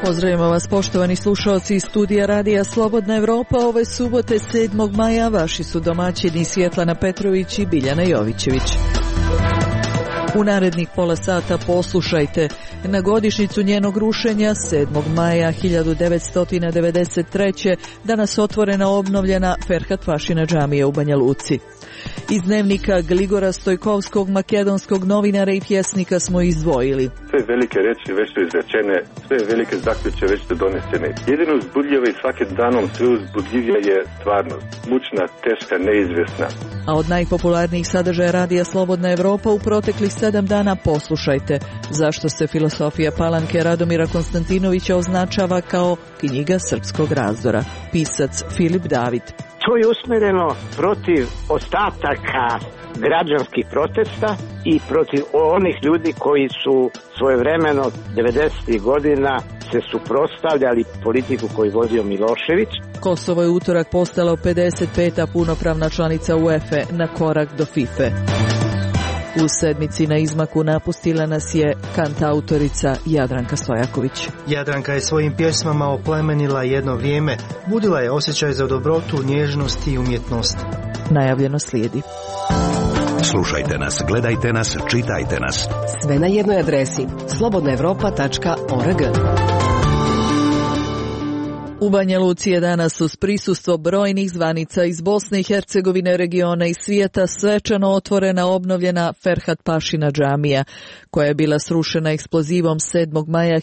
Pozdravljamo vas poštovani slušalci iz studija Radija Slobodna Evropa. Ove subote 7. maja vaši su domaćini Svjetlana Petrović i Biljana Jovićević. U narednih pola sata poslušajte na godišnjicu njenog rušenja 7. maja 1993. danas otvorena obnovljena Ferhat Pašina džamija u Banja Luci. Iz dnevnika Gligora Stojkovskog, makedonskog novinara i pjesnika smo izdvojili. Sve velike reči već su izrečene, sve velike zaključke već su donesene. Jedino uzbudljivo i svakim danom sve uzbudljivija je stvarnost. Mučna, teška, neizvjesna. A od najpopularnijih sadržaja Radija Slobodna Evropa u proteklih 7 dana poslušajte zašto se filosofija Palanke Radomira Konstantinovića označava kao knjiga srpskog razdora. Pisac Filip David. To je usmjereno protiv ostataka građanskih protesta i protiv onih ljudi koji su svojevremeno 90. godina se suprotstavljali politiku koju vodio Milošević. Kosovo je utorak postalo 55. punopravna članica UEFA na korak do FIFA. U sedmici na izmaku napustila nas je kantautorica Jadranka Stojaković. Jadranka je svojim pjesmama oplemenila jedno vrijeme, budila je osjećaj za dobrotu, nježnost i umjetnost. Najavljeno slijedi. Slušajte nas, gledajte nas, čitajte nas. Sve na jednoj adresi slobodnaevropa.org. U Banja Luci je danas uz prisustvo brojnih zvanica iz Bosne i Hercegovine, regiona i svijeta svečano otvorena obnovljena Ferhat Pašina džamija, koja je bila srušena eksplozivom 7. maja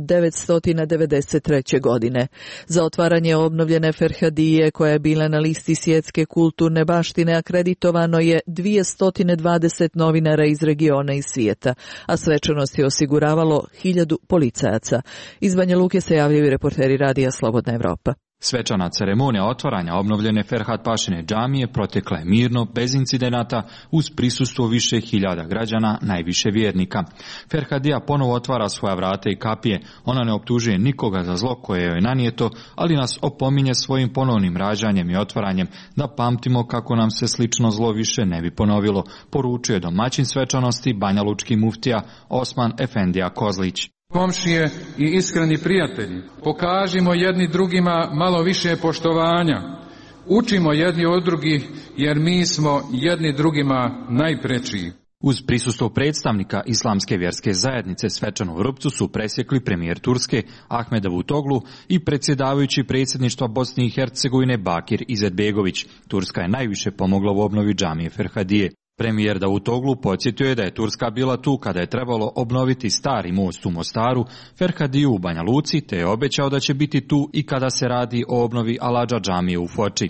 1993. godine. Za otvaranje obnovljene Ferhadije, koja je bila na listi svjetske kulturne baštine, akreditovano je 220 novinara iz regiona i svijeta, a svečanost je osiguravalo 1000 policajaca. Iz Banja Luke se javljaju reporteri Radija Slobodna Evropa. Svečana ceremonija otvaranja obnovljene Ferhat Pašine džamije protekla je mirno, bez incidenata, uz prisustvo više hiljada građana, najviše vjernika. Ferhadija ponovo otvara svoja vrata i kapije. Ona ne optužuje nikoga za zlo koje joj nanijeto, ali nas opominje svojim ponovnim rađanjem i otvaranjem da pamtimo kako nam se slično zlo više ne bi ponovilo, poručuje domaćin svečanosti banjalučki muftija Osman Efendija Kozlić. Komšije i iskreni prijatelji, pokažimo jedni drugima malo više poštovanja. Učimo jedni od drugih jer mi smo jedni drugima najpreči. Uz prisustvo predstavnika Islamske vjerske zajednice svečanu vrpcu su presjekli premijer Turske Ahmed Davutoglu i predsjedavajući predsjedništva Bosne i Hercegovine Bakir Izetbegović. Turska je najviše pomogla u obnovi džamije Ferhadije. Premijer Davutoglu podsjetio je da je Turska bila tu kada je trebalo obnoviti stari most u Mostaru, Ferhadiju u Banja Luci, te je obećao da će biti tu i kada se radi o obnovi Aladža džamije u Foči.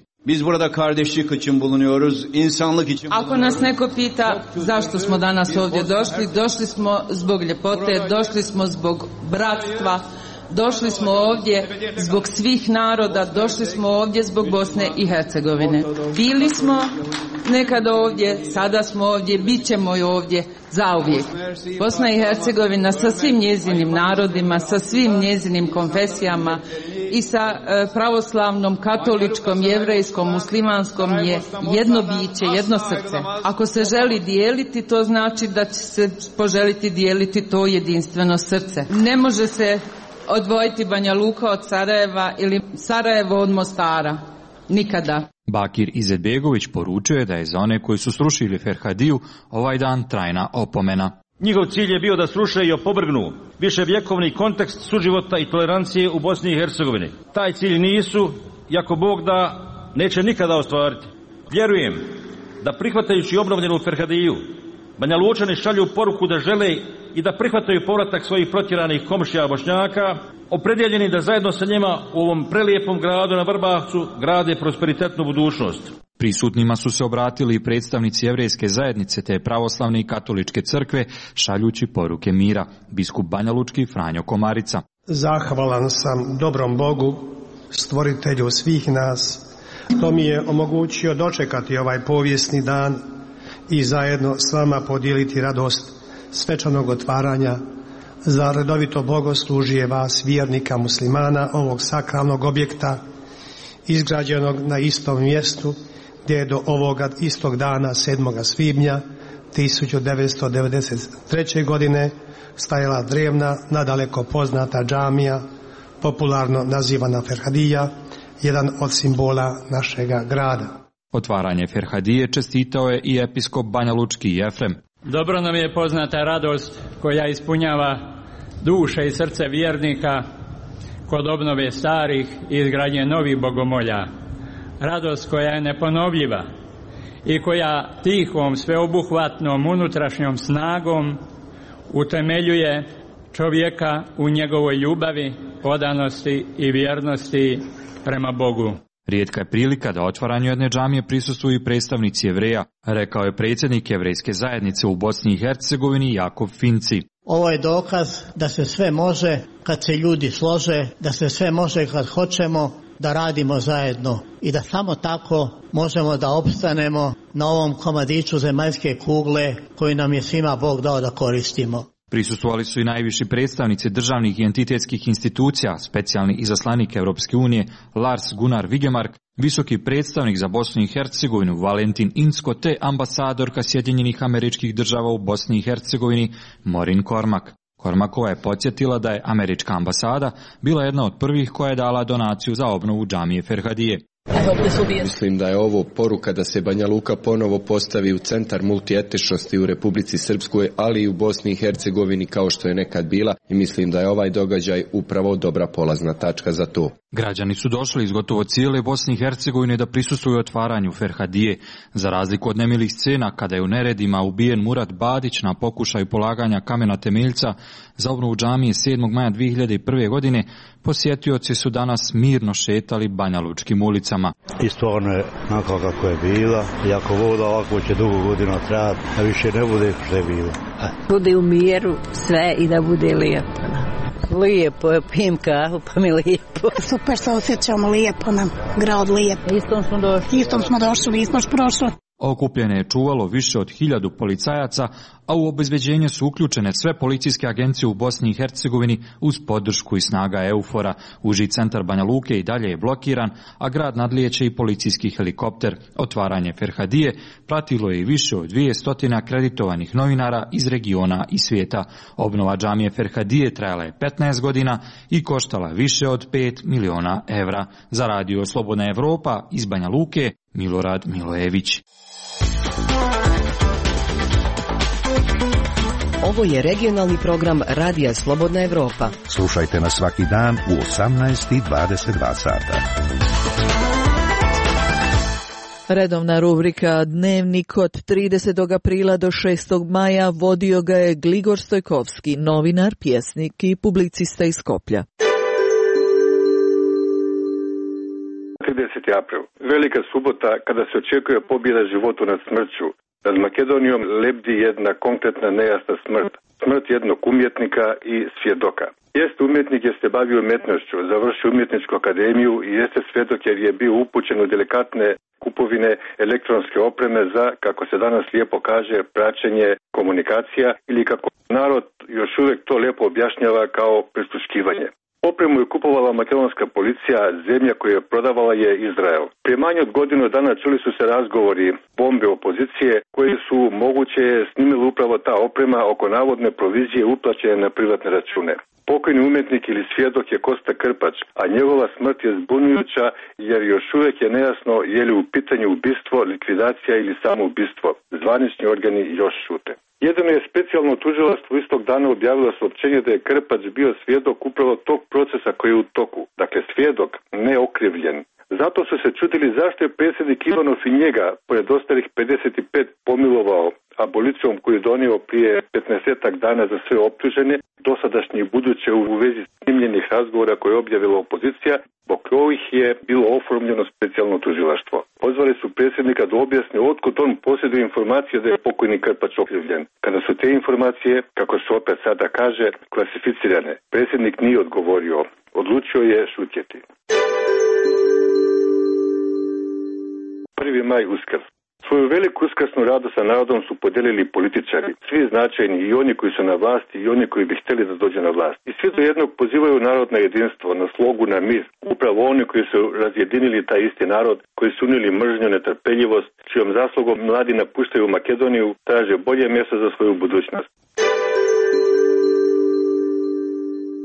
Ako nas neko pita zašto smo danas ovdje došli, došli smo zbog ljepote, došli smo zbog bratstva, došli smo ovdje zbog svih naroda, došli smo ovdje zbog Bosne i Hercegovine. Bili smo nekada ovdje, sada smo ovdje, bit ćemo i ovdje zauvijek. Bosna i Hercegovina sa svim njezinim narodima, sa svim njezinim konfesijama i sa pravoslavnom, katoličkom, jevrejskom, muslimanskom je jedno biće, jedno srce. Ako se želi dijeliti, to znači da će se poželiti dijeliti to jedinstveno srce. Ne može se odvojiti Banja Luka od Sarajeva ili Sarajevo od Mostara. Nikada. Bakir Izetbegović poručuje da je za one koji su srušili Ferhadiju ovaj dan trajna opomena. Njihov cilj je bio da sruše i opovrgnu viševjekovni kontekst suživota i tolerancije u Bosni i Hercegovini. Taj cilj nisu, jako Bog da, neće nikada ostvariti. Vjerujem da prihvatajući obnovljenu Ferhadiju, Banja Lučani šalju poruku da žele i da prihvataju povratak svojih protjeranih komšija Bošnjaka, opredjeljeni da zajedno sa njima u ovom prelijepom gradu na Vrbavcu grade prosperitetnu budućnost. Prisutnima su se obratili i predstavnici jevrejske zajednice te pravoslavne i katoličke crkve šaljući poruke mira. Biskup banjalučki Franjo Komarica. Zahvalan sam dobrom Bogu, stvoritelju svih nas, što mi je omogućio dočekati ovaj povijesni dan i zajedno s vama podijeliti radost svečanog otvaranja za redovito bogoslužje vas vjernika muslimana ovog sakralnog objekta izgrađenog na istom mjestu gdje je do ovoga istog dana 7. svibnja 1993. godine stajala drevna, nadaleko poznata džamija popularno nazivana Ferhadija, jedan od simbola našega grada. Otvaranje Ferhadije čestitao je i episkop Banjalučki Jefrem. Dobro nam je poznata radost koja ispunjava duše i srce vjernika kod obnove starih i izgradnje novih bogomolja. Radost koja je neponovljiva i koja tihom, sveobuhvatnom unutrašnjom snagom utemeljuje čovjeka u njegovoj ljubavi, odanosti i vjernosti prema Bogu. Rijetka je prilika da otvaranju jedne džamije prisustvuju i predstavnici Jevreja, rekao je predsjednik Jevrejske zajednice u Bosni i Hercegovini Jakov Finci. Ovo je dokaz da se sve može kad se ljudi slože, da se sve može kad hoćemo, da radimo zajedno i da samo tako možemo da opstanemo na ovom komadiću zemaljske kugle koju nam je svima Bog dao da koristimo. Prisustvovali su i najviši predstavnici državnih i entitetskih institucija, specijalni izaslanik Europske unije Lars Gunnar Vigemark, visoki predstavnik za Bosnu i Hercegovinu Valentin Insko te ambasadorka Sjedinjenih Američkih Država u Bosni i Hercegovini Maureen Cormack. Cormackova je podsjetila da je američka ambasada bila jedna od prvih koja je dala donaciju za obnovu džamije Ferhadije. Mislim da je ovo poruka da se Banja Luka ponovo postavi u centar multietičnosti u Republici Srpskoj, ali i u Bosni i Hercegovini kao što je nekad bila, i mislim da je ovaj događaj upravo dobra polazna tačka za to. Građani su došli iz gotovo cijele Bosne i Hercegovine da prisustvuju otvaranju Ferhadije. Za razliku od nemilih scena kada je u neredima ubijen Murat Badić na pokušaju polaganja kamena temeljca za obnovu džamije 7. maja 2001. godine, posjetioci su danas mirno šetali Banjalučkim ulicama. I stvarno je onako kako je bila, i ako voda ovako će dugo godina trajati, a više ne bude što je bilo. Bude u miru sve i da bude lijepo. Lijepo je, pijem kahu pa mi lijepo. Super se osjećamo, lijepo nam, grad lijepo. Istom smo došli, nismo još prošli. Okupljene je čuvalo više od 1000 policajaca, a u obezbeđenje su uključene sve policijske agencije u Bosni i Hercegovini uz podršku i snaga EUFOR-a. Uži centar Banja Luke i dalje je blokiran, a grad nadlijeće i policijski helikopter. Otvaranje Ferhadije pratilo je i više od 200 akreditovanih novinara iz regiona i svijeta. Obnova džamije Ferhadije trajala je 15 godina i koštala više od 5 miliona evra. Za radio Slobodna Evropa iz Banja Luke, Milorad Milojević. Ovo je regionalni program Radija Slobodna Evropa. Slušajte nas svaki dan u 18:22 sata. Redovna rubrika Dnevnik od 30. aprila do 6. maja vodio ga je Gligor Stojkovski, novinar, pjesnik i publicista iz Skoplja. 30. april. Velika subota kada se očekuje pobjeda životu nad smrću. Nad Makedonijom lebdi jedna konkretna nejasna smrt. Smrt jednog umjetnika i svjedoka. Jeste umjetnik jer se bavio umjetnošću, završio umjetničku akademiju i jeste svjedok jer je bio upućen u delikatne kupovine elektronske opreme za, kako se danas lijepo kaže, praćenje komunikacija ili kako narod još uvijek to lijepo objašnjava kao prisluškivanje. Opremu je kupovala makedonska policija, zemlja koju je prodavala je Izrael. Prije manje od godinu dana čuli su se razgovori bombe opozicije koji su moguće snimili upravo ta oprema oko navodne provizije uplaćene na privatne račune. Pokojni umjetnik ili svjedok je Kosta Krpač, a njegova smrt je zbunjujuća jer još uvijek je nejasno je li u pitanju ubistvo, likvidacija ili samo ubistvo. Zvanični organi još šute. Jedino je specijalno tužilaštvo istog dana objavilo saopćenje da je Krpač bio svjedok upravo tog procesa koji je u toku. Dakle, svjedok, ne okrivljen. Zato su se čudili zašto je predsjednik Ivanov i njega, pored ostalih 55, pomilovao abolicijom koju je donio prije 15 dana za sve optužene, dosadašnje i buduće u vezi snimljenih razgovora koje je objavila opozicija, zbog kojih je bilo oformljeno specijalno tužilaštvo. Pozvali su predsjednika da objasni otkud on posjeduje informacije da je pokojni Krpač okrivljen. Kada su te informacije, kako se opet sada kaže, klasificirane, predsjednik nije odgovorio, odlučio je šutjeti. 1. maj Uskrs. Svoju veliku uskrsnu radost sa narodom su podijelili političari, svi značajni, i oni koji su na vlasti i oni koji bi htjeli da dođe na vlast. I svi do jednog pozivaju narod na jedinstvo, na slogu, na mir. Upravo oni koji su razjedinili taj isti narod, koji su unijeli mržnju, netrpeljivost, čijom zaslugom mladi napuštaju Makedoniju, traže bolje mjesto za svoju budućnost.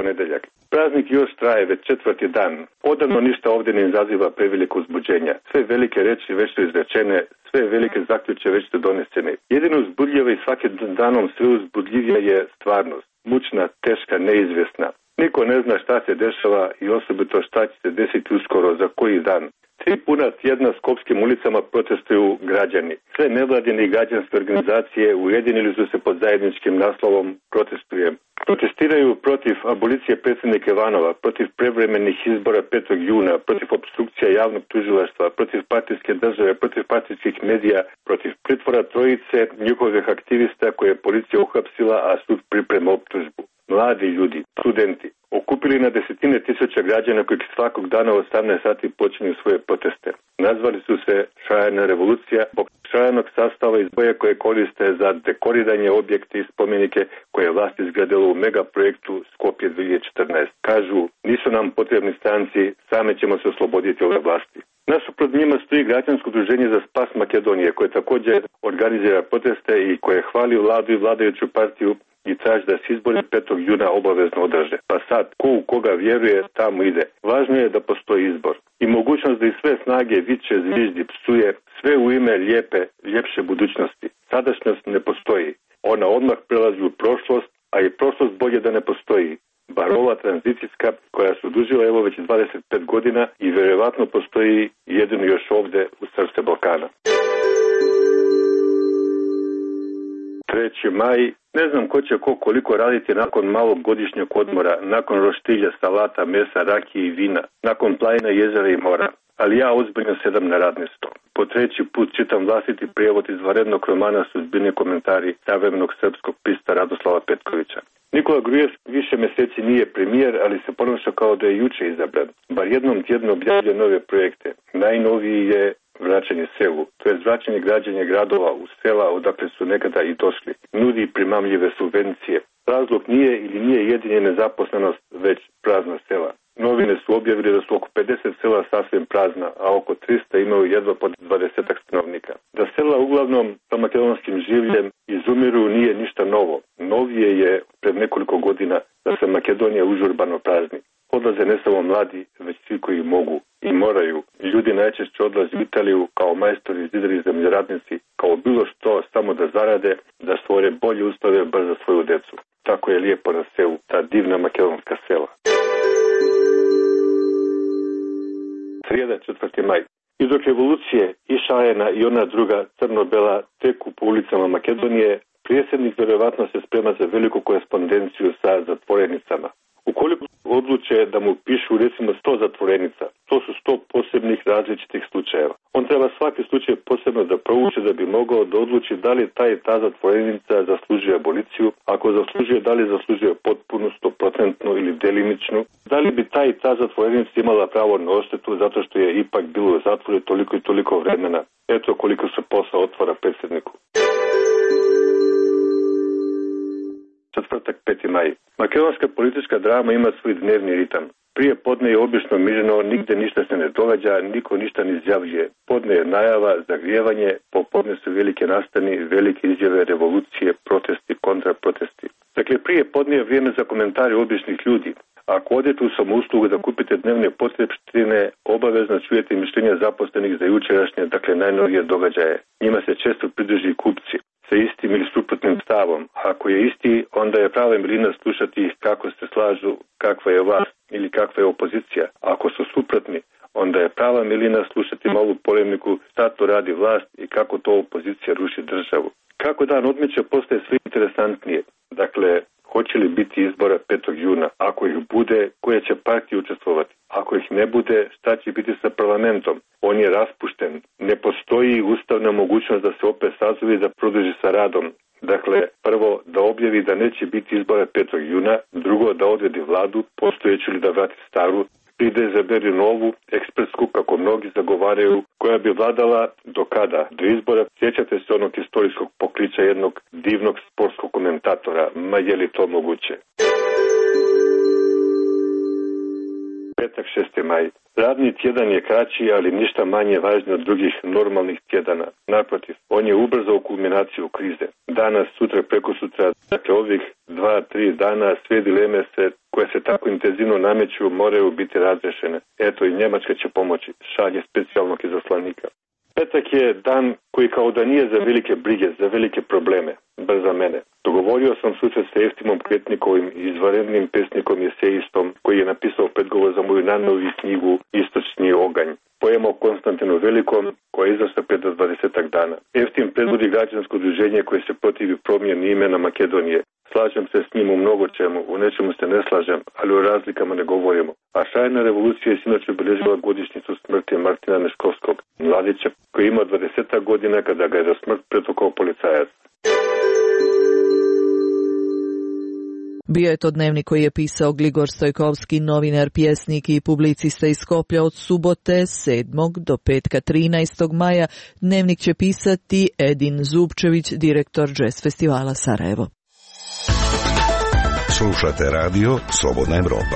ponedeljak. Praznik još traje već 4. dan. Odavno ništa ovdje ne izaziva preveliko uzbuđenja. Sve velike reči već su izrečene, sve velike zaključke već su donesene. Jedino uzbudljivo i svakim danom sve uzbudljivija je stvarnost. Mučna, teška, neizvjesna. Niko ne zna šta se dešava i osobito šta će se desiti uskoro za koji dan. 3 puna tjedna Skopskim ulicama protestuju građani. Sve nevladine i građanske organizacije ujedinili su se pod zajedničkim naslovom Protestujem. Protestiraju protiv abolicije predsjednika Ivanova, protiv prevremenih izbora 5. juna, protiv obstrukcija javnog tužilaštva, protiv partijske države, protiv partijskih medija, protiv pritvora trojice njihovih aktivista koje je policija uhapsila, a sud priprema optužbu. Mladi ljudi, studenti, okupili na desetine tisuća građana koji svakog dana u 18 sati počinju svoje proteste. Nazvali su se Šajana revolucija zbog šajanog sastava iz boje koje koriste za dekoriranje objekte i spomenike koje je vlast izgradila u megaprojektu Skopje 2014. Kažu, nisu nam potrebni stranci, same ćemo se osloboditi ove vlasti. Nasuprot njima stoji građansko udruženje za spas Makedonije koje također organizira proteste i koje hvali vladu i vladajuću partiju i traži da se izbori 5. juna obavezno održe. Pa sad, ko u koga vjeruje, tamo ide. Važno je da postoji izbor. I mogućnost da iz sve snage viče, zviždi, psuje, sve u ime ljepše budućnosti. Sadašnjost ne postoji. Ona odmah prelazi u prošlost, a i prošlost bolje da ne postoji. Bar ova tranzicijska koja se odužila evo već 25 godina i vjerovatno postoji jedino još ovdje u srce Balkana. 3. maj, ne znam ko će koliko raditi nakon malog godišnjeg odmora, nakon roštilja, salata, mesa, rakije i vina, nakon planina, jezera i mora. Ali ja ozbiljno sedam na radni sto. Po 3. put čitam vlastiti prijevod izvanrednog romana Sudbine komentari savremenog srpskog pisca Radoslava Petkovića. Nikola Grujev više mjeseci nije premijer, ali se ponaša kao da je juče izabran. Bar jednom tjedno objavlja nove projekte. Najnoviji je vraćanje selu, to je vraćanje građenja gradova u sela odakle su nekada i došli. Nudi primamljive subvencije. Razlog nije jedinje nezaposlenost, već prazna sela. Novine su objavili da su oko 50 sela sasvim prazna, a oko 300 imaju jedva pod 20 stanovnika. Da sela uglavnom sa makedonskim življem izumiru nije ništa novo. Novije je pred nekoliko godina da se Makedonija užurbano prazni. Odlaze ne samo mladi, već svi koji mogu i moraju. Ljudi najčešće odlaze u Italiju kao majstori, zidari, zemljoradnici, kao bilo što samo da zarade, da stvore bolje uslove bar za svoju decu. Tako je lijepo na selu, ta divna makedonska sela. Srijeda, 4. maj. I dok revolucije i Šajena i ona druga crno-bela teku po ulicama Makedonije, predsjednik vjerovatno se sprema za veliku korespondenciju sa zatvorenicama. Ukoliko odluče da mu pišu recimo 100 zatvorenica, to su 100 posebnih različitih slučajeva. On treba svaki slučaj posebno da prouči da bi mogao da odluči da li ta zatvorenica zaslužuje aboliciju, ako zaslužuje, da li zaslužuje potpunu, 100% ili delimičnu, da li bi ta zatvorenica imala pravo na odštetu zato što je ipak bilo u zatvoru toliko i toliko vremena. Eto koliko se posao otvara predsjedniku. Četvrtak, 5. maj. Makedonska politička drama ima svoj dnevni ritam. Prije podne je obično mirno, nigde ništa se ne događa, niko ništa ne izjavljuje. Podne je najava, zagrijevanje, popodne su velike nastani, velike izjave, revolucije, protesti, kontraprotesti. Dakle, prije podne je vrijeme za komentare običnih ljudi. Ako odete u samouslugu da kupite dnevne potrebštine, obavezno čujete mišljenja zaposlenih za jučerašnje, dakle najnovije događaje. Njima se često pridruži kupci sa istim ili suprotnim stavom. Ako je isti, onda je prava milina slušati ih kako se slažu, kakva je vlast ili kakva je opozicija. Ako su suprotni, onda je prava milina slušati malu polemiku šta to radi vlast i kako to opozicija ruši državu. Kako dan odmiče postaje sve interesantnije. Dakle, hoće li biti izbora 5. juna? Ako ih bude, koje će partije učestvovati? Ako ih ne bude, šta će biti sa parlamentom? On je raspušten. Ne postoji ustavna mogućnost da se opet sazove i da produži sa radom. Dakle, prvo da objavi da neće biti izbora 5. juna, drugo da odredi vladu, postojeću ili da vrati staru, da izaberi novu, ekspertsku, kako mnogi zagovaraju, koja bi vladala do kada? Do izbora. Sjećate se onog istorijskog pokliča jednog divnog sportskog komentatora, ma je li to moguće? Petak 6. maj. Radni tjedan je kraći, ali ništa manje važno od drugih normalnih tjedana. Naprotiv, on je ubrzao kulminaciju krize. Danas, sutra, prekosutra, dakle ovih 2-3 dana sve dileme koje se tako intenzivno nameću moraju biti razrešene. Eto i Njemačka će pomoći, šalje specijalnog izaslanika. Petak je dan koji kao da nije za velike brige, za velike probleme, bar za mene. Dogovorio sam susret sa Eftimom Kretnikovim, izvanrednim pesnikom i esejistom, koji je napisao predgovor za moju najnoviju knjigu Istočni oganj. Poema o Konstantinu Velikom, koja je izašla pred 20 dana. Eftim predvodi građansko udruženje koje se protivi promjeni imena Makedonije. Slažem se s njim u mnogo čemu, u nečemu se ne slažem, ali o razlikama ne govorimo. A šajna revolucija je sinoć obeležila godišnjicu smrti Martina Neškovskog, mladića koji ima 20 godina kada ga je za smrt pretukao policajac. Bio je to dnevnik koji je pisao Gligor Stojkovski, novinar, pjesnik i publicista iz Skoplja od subote 7. do petka 13. maja. Dnevnik će pisati Edin Zubčević, direktor Jazz festivala Sarajevo. Slušate radio Slobodna Evropa.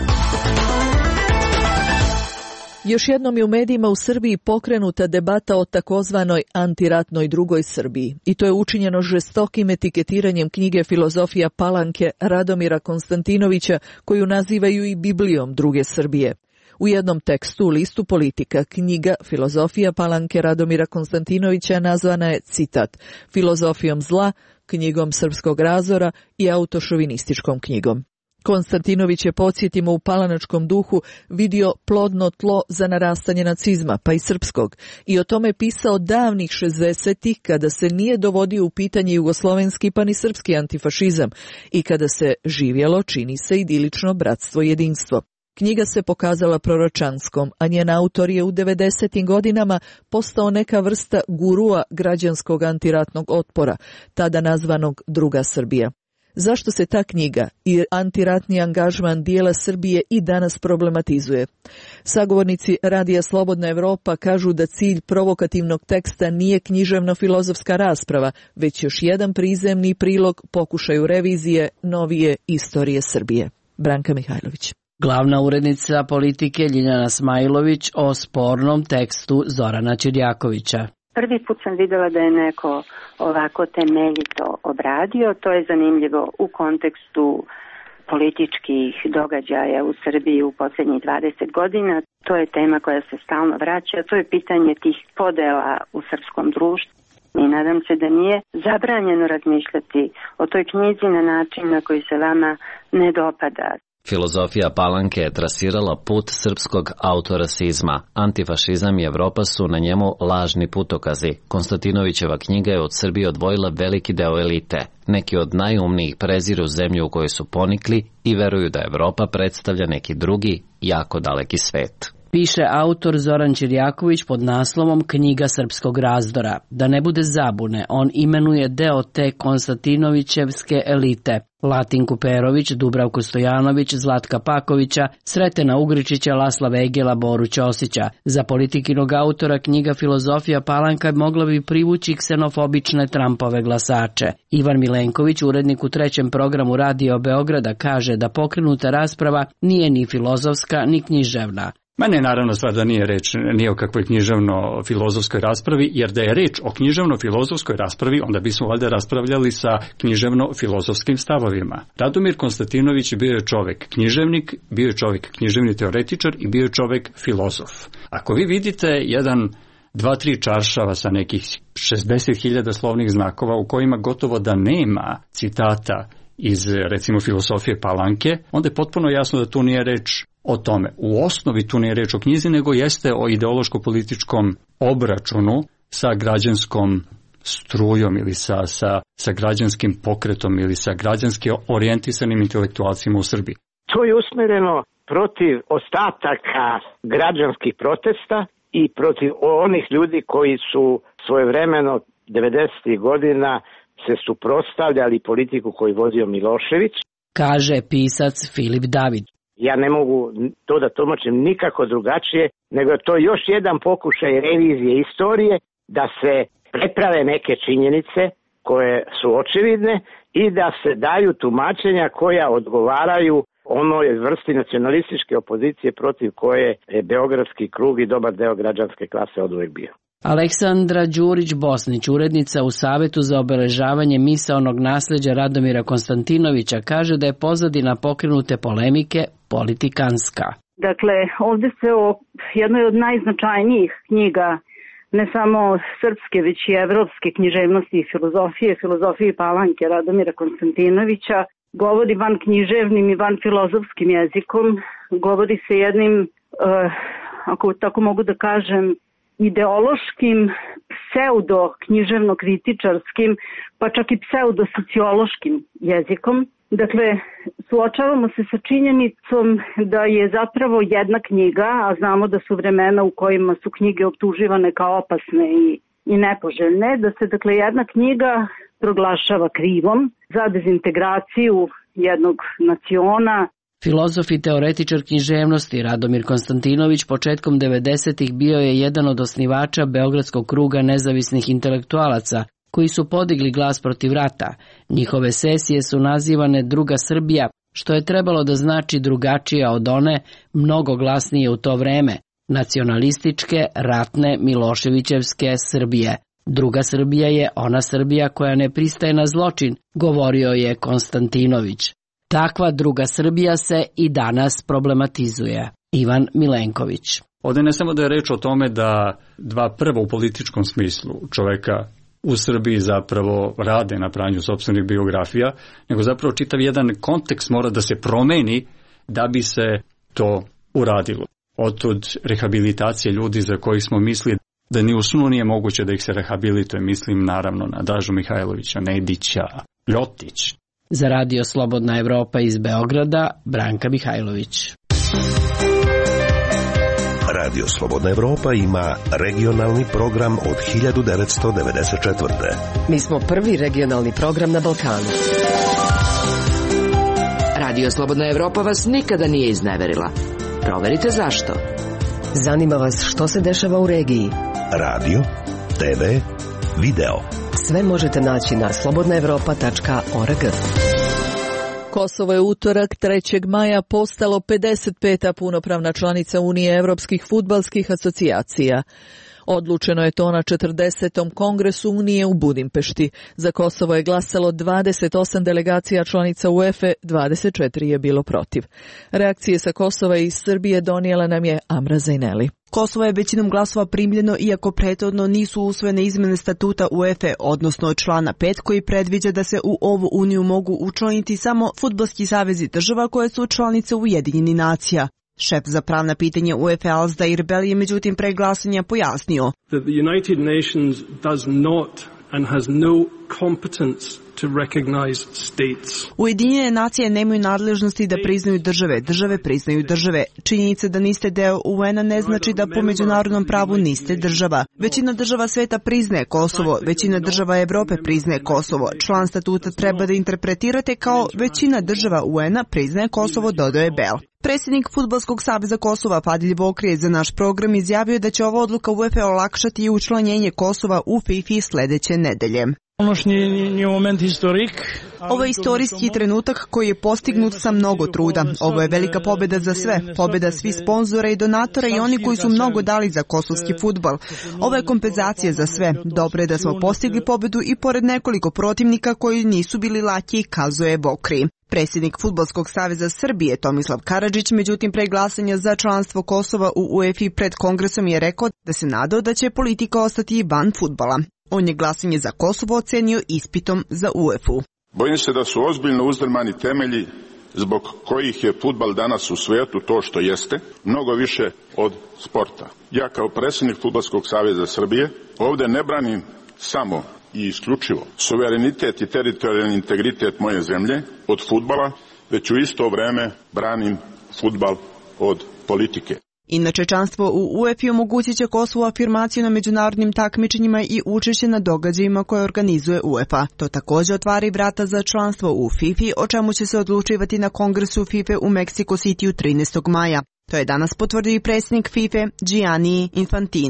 Još jednom je u medijima u Srbiji pokrenuta debata o takozvanoj antiratnoj drugoj Srbiji. I to je učinjeno žestokim etiketiranjem knjige Filozofija Palanke Radomira Konstantinovića, koju nazivaju i Biblijom druge Srbije. U jednom tekstu u listu Politika knjiga Filozofija Palanke Radomira Konstantinovića nazvana je, citat, filozofijom zla, knjigom srpskog razora i autošovinističkom knjigom. Konstantinović je, podsjetimo, u palanačkom duhu vidio plodno tlo za narastanje nacizma, pa i srpskog, i o tome pisao davnih 60-ih, kada se nije dovodio u pitanje jugoslovenski pa ni srpski antifašizam i kada se živjelo, čini se, idilično bratstvo i jedinstvo. Knjiga se pokazala proročanskom, a njen autor je u 90. godinama postao neka vrsta gurua građanskog antiratnog otpora, tada nazvanog Druga Srbija. Zašto se ta knjiga i antiratni angažman dijela Srbije i danas problematizuje? Sagovornici Radija Slobodna Evropa kažu da cilj provokativnog teksta nije književno-filozofska rasprava, već još jedan prizemni prilog pokušaju revizije novije istorije Srbije. Branka Mihajlović. Glavna urednica Politike Ljiljana Smajlović o spornom tekstu Zorana Ćirjakovića. Prvi put sam vidjela da je neko ovako temeljito obradio. To je zanimljivo u kontekstu političkih događaja u Srbiji u posljednjih 20 godina. To je tema koja se stalno vraća. To je pitanje tih podela u srpskom društvu. I nadam se da nije zabranjeno razmišljati o toj knjizi na način na koji se vama ne dopada. Filozofija Palanke je trasirala put srpskog autorasizma. Antifašizam i Evropa su na njemu lažni putokazi. Konstantinovićeva knjiga je od Srbije odvojila veliki deo elite. Neki od najumnijih preziru zemlju u kojoj su ponikli i veruju da Evropa predstavlja neki drugi, jako daleki svet. Piše autor Zoran Ćirjaković pod naslovom Knjiga srpskog razdora. Da ne bude zabune, on imenuje deo te Konstantinovićevske elite. Latinku Perović, Dubravku Stojanović, Zlatka Pakovića, Sretena Ugričića, Lasla Vegela, Boru Ćosića. Za Politikinog autora knjiga Filozofija Palanka mogla bi privući ksenofobične Trumpove glasače. Ivan Milenković, urednik u trećem programu Radio Beograda, kaže da pokrenuta rasprava nije ni filozofska ni književna. Ma ne, naravno stvar da nije reč ni o kakvoj književno-filozofskoj raspravi, jer da je reč o književno-filozofskoj raspravi, onda bismo valjda raspravljali sa književno-filozofskim stavovima. Radomir Konstantinović bio je čovjek književnik, bio je čovjek književni teoretičar i bio je čovjek filozof. Ako vi vidite 2-3 čaršava sa nekih 60.000 slovnih znakova u kojima gotovo da nema citata iz, recimo, filozofije Palanke, onda je potpuno jasno da tu nije reč o tome. U osnovi tu nije reč o knjizi, nego jeste o ideološko-političkom obračunu sa građanskom strujom ili sa građanskim pokretom ili sa građanski orijentisanim intelektualcima u Srbiji. To je usmjereno protiv ostataka građanskih protesta i protiv onih ljudi koji su svojevremeno 90. godina se suprotstavljali politiku koju vodio Milošević. Kaže pisac Filip David. Ja ne mogu to da tumačim nikako drugačije, nego to još jedan pokušaj revizije istorije da se preprave neke činjenice koje su očevidne i da se daju tumačenja koja odgovaraju onoj vrsti nacionalističke opozicije protiv koje je beogradski krug i dobar deo građanske klase oduvek bio. Aleksandra Đurić-Bosnić, urednica u Savetu za obeležavanje misaonog nasleđa Radomira Konstantinovića, kaže da je pozadina pokrenute polemike politikanska. Dakle, ovde se o jednoj od najznačajnijih knjiga, ne samo srpske, već i evropske književnosti i filozofije Palanke Radomira Konstantinovića, govori van književnim i van filozofskim jezikom, govori se jednim, ako tako mogu da kažem, ideološkim, pseudo-književno-kritičarskim, pa čak i pseudo-sociološkim jezikom. Dakle, suočavamo se sa činjenicom da je zapravo jedna knjiga, a znamo da su vremena u kojima su knjige optuživane kao opasne i nepoželjne, da se dakle jedna knjiga proglašava krivom za dezintegraciju jednog naciona. Filozof i teoretičar književnosti Radomir Konstantinović početkom 90-ih bio je jedan od osnivača Beogradskog kruga nezavisnih intelektualaca, koji su podigli glas protiv rata. Njihove sesije su nazivane Druga Srbija, što je trebalo da znači drugačija od one, mnogo glasnije u to vreme, nacionalističke, ratne, Miloševićevske Srbije. Druga Srbija je ona Srbija koja ne pristaje na zločin, govorio je Konstantinović. Takva druga Srbija se i danas problematizuje. Ivan Milenković. Ovdje ne samo da je reč o tome da dva prva u političkom smislu čoveka u Srbiji zapravo rade na pranju sopstvenih biografija, nego zapravo čitav jedan kontekst mora da se promeni da bi se to uradilo. Otud rehabilitacije ljudi za kojih smo mislili da ni u snu nije moguće da ih se rehabilituje, mislim naravno na Dražu Mihajlovića, Nedića, Ljotić. Za Radio Slobodna Evropa iz Beograda, Branka Mihajlović. Radio Slobodna Evropa ima regionalni program od 1994. Mi smo prvi regionalni program na Balkanu. Radio Slobodna Evropa vas nikada nije izneverila. Proverite zašto. Zanima vas što se dešava u regiji. Radio, TV, video. Sve možete naći na slobodnaevropa.org. Kosovo je utorak 3. maja postalo 55. punopravna članica Unije evropskih fudbalskih asocijacija. Odlučeno je to na 40. kongresu Unije u Budimpešti. Za Kosovo je glasalo 28 delegacija članica UEFA, 24 je bilo protiv. Reakcije sa Kosova i iz Srbije donijela nam je Amra Zajneli. Kosovo je većinom glasova primljeno, iako prethodno nisu usvojene izmjene statuta UEFA, odnosno člana 5 koji predviđa da se u ovu uniju mogu učlaniti samo fudbalski savezi država koje su članice Ujedinjenih nacija. Šef za pravna pitanja UEFA Alsdair Bell je međutim pre glasanja pojasnio. The United Nations does not and has no competence to recognize states. Ujedinjene nacije nemaju nadležnosti da priznaju države, države priznaju države. Činjenica da niste deo UN-a ne znači da po međunarodnom pravu niste država. Većina država sveta priznaje Kosovo, većina država Evrope priznaje Kosovo. Član statuta treba da interpretirate kao većina država UN-a priznaje Kosovo, dodaje Bell. Predsjednik Fudbalskog saveza Kosova Fadil Vokri je za naš program izjavio da će ova odluka UEFA olakšati i učlanjenje Kosova u FIFA sljedeće nedelje. Ovo je istorijski trenutak koji je postignut sa mnogo truda. Ovo je velika pobjeda za sve, pobjeda svih sponzora i donatora i oni koji su mnogo dali za kosovski fudbal. Ovo je kompenzacija za sve. Dobro je da smo postigli pobjedu i pored nekoliko protivnika koji nisu bili laki, kazuje Vokri. Predsjednik Fudbalskog saveza Srbije Tomislav Karadžić, međutim pre glasanja za članstvo Kosova u UEFA pred kongresom je rekao da se nadao da će politika ostati van fudbala. On je glasanje za Kosovo ocenio ispitom za UEFA-u. Bojim se da su ozbiljno uzdrmani temelji zbog kojih je fudbal danas u svijetu to što jeste, mnogo više od sporta. Ja kao predsjednik Fudbalskog saveza Srbije ovdje ne branim samo i isključivo suverenitet i teritorijalni integritet moje zemlje od fudbala, već u isto vrijeme branim fudbal od politike. Inače, članstvo u UEFA omogućit će Kosovu afirmaciju na međunarodnim takmičenjima i učešće na događajima koje organizuje UEFA. To također otvara i vrata za članstvo u FIFA, o čemu će se odlučivati na kongresu FIFA u Mexico Cityu 13. maja. To je danas potvrdio i predsjednik FIFA Gianni Infantino.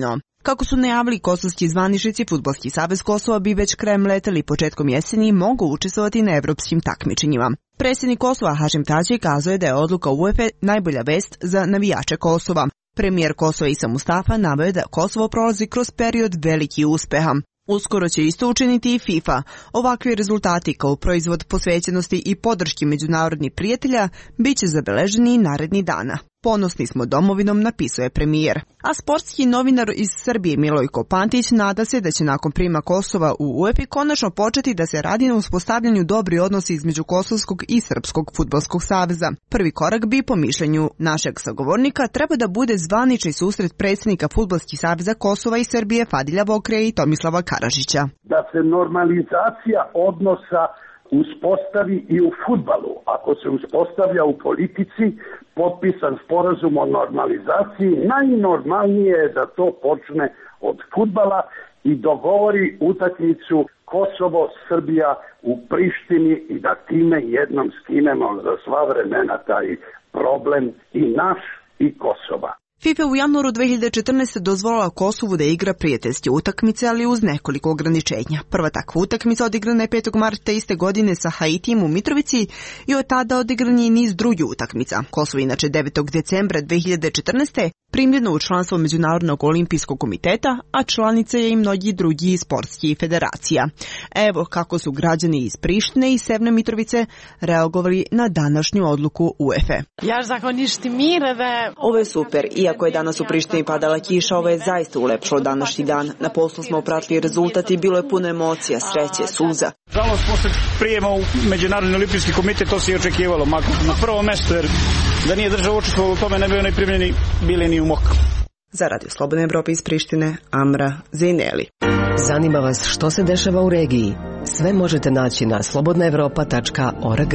Kako su najavili kosovski zvaničnici, Fudbalski savez Kosova bi već krajem leta ili početkom jeseni mogu učestvovati na evropskim takmičenjima. Predsjednik Kosova Hašim Tači kazao je da je odluka UEFA najbolja vest za navijače Kosova. Premijer Kosova Isa Mustafa naveo je da Kosovo prolazi kroz period velikih uspeha. Uskoro će isto učiniti i FIFA. Ovakvi rezultati kao proizvod posvećenosti i podrške međunarodnih prijatelja bit će zabeleženi i narednih dana. Ponosni smo domovinom, napisao je premijer. A sportski novinar iz Srbije Milojko Pantić nada se da će nakon prijema Kosova u UEFA konačno početi da se radi na uspostavljanju dobrih odnosa između Kosovskog i Srpskog fudbalskog saveza. Prvi korak bi, po mišljenju našeg sagovornika, treba da bude zvanični susret predsjednika Fudbalskih saveza Kosova i Srbije Fadilja Vokre i Tomislava Karažića. Da se normalizacija odnosa uspostavi i u fudbalu. Ako se uspostavlja u politici, potpisan sporazum o normalizaciji, najnormalnije je da to počne od fudbala i dogovori utakmicu Kosovo-Srbija u Prištini i da time jednom skinemo za sva vremena taj problem i naš i Kosova. FIFA u januaru 2014. dozvolila Kosovu da igra prijateljske utakmice, ali uz nekoliko ograničenja. Prva takva utakmica odigrana je 5. marta iste godine sa Haitijem u Mitrovici i od tada odigran je i niz drugih utakmica. Kosovo inače 9. decembra 2014. primljeno u članstvo Međunarodnog olimpijskog komiteta, a članica je i mnogi drugi sportskih federacija. Evo kako su građani iz Prištine i Severne Mitrovice reagovali na današnju odluku UEFA. Ovo je super. Iako je danas u Prištini padala kiša, ovo je zaista ulepšalo današnji dan. Na poslu smo pratili rezultat i bilo je puno emocija, sreće, suza. Žalost, posle prijema u Međunarodni olimpijski komitet, to se i očekivalo. Na prvo mesto, jer da nije država učestvovala u tome, ne bi oni primljeni bili ni u mok. Za Radio Slobodne Evrope iz Prištine, Amra Zejneli. Zanima vas što se dešava u regiji? Sve možete naći na slobodnaevropa.org.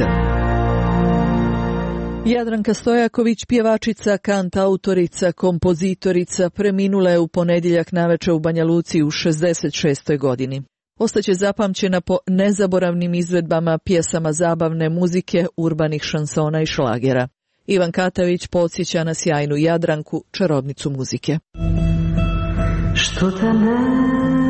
Jadranka Stojaković, pjevačica, kantautorica, kompozitorica, preminula je u ponedjeljak navečer u Banja Luci u 66. godini. Ostaće zapamćena po nezaboravnim izvedbama pjesama zabavne muzike, urbanih šansona i šlagera. Ivan Katavić podsjeća na sjajnu Jadranku, čarobnicu muzike. Što te nema?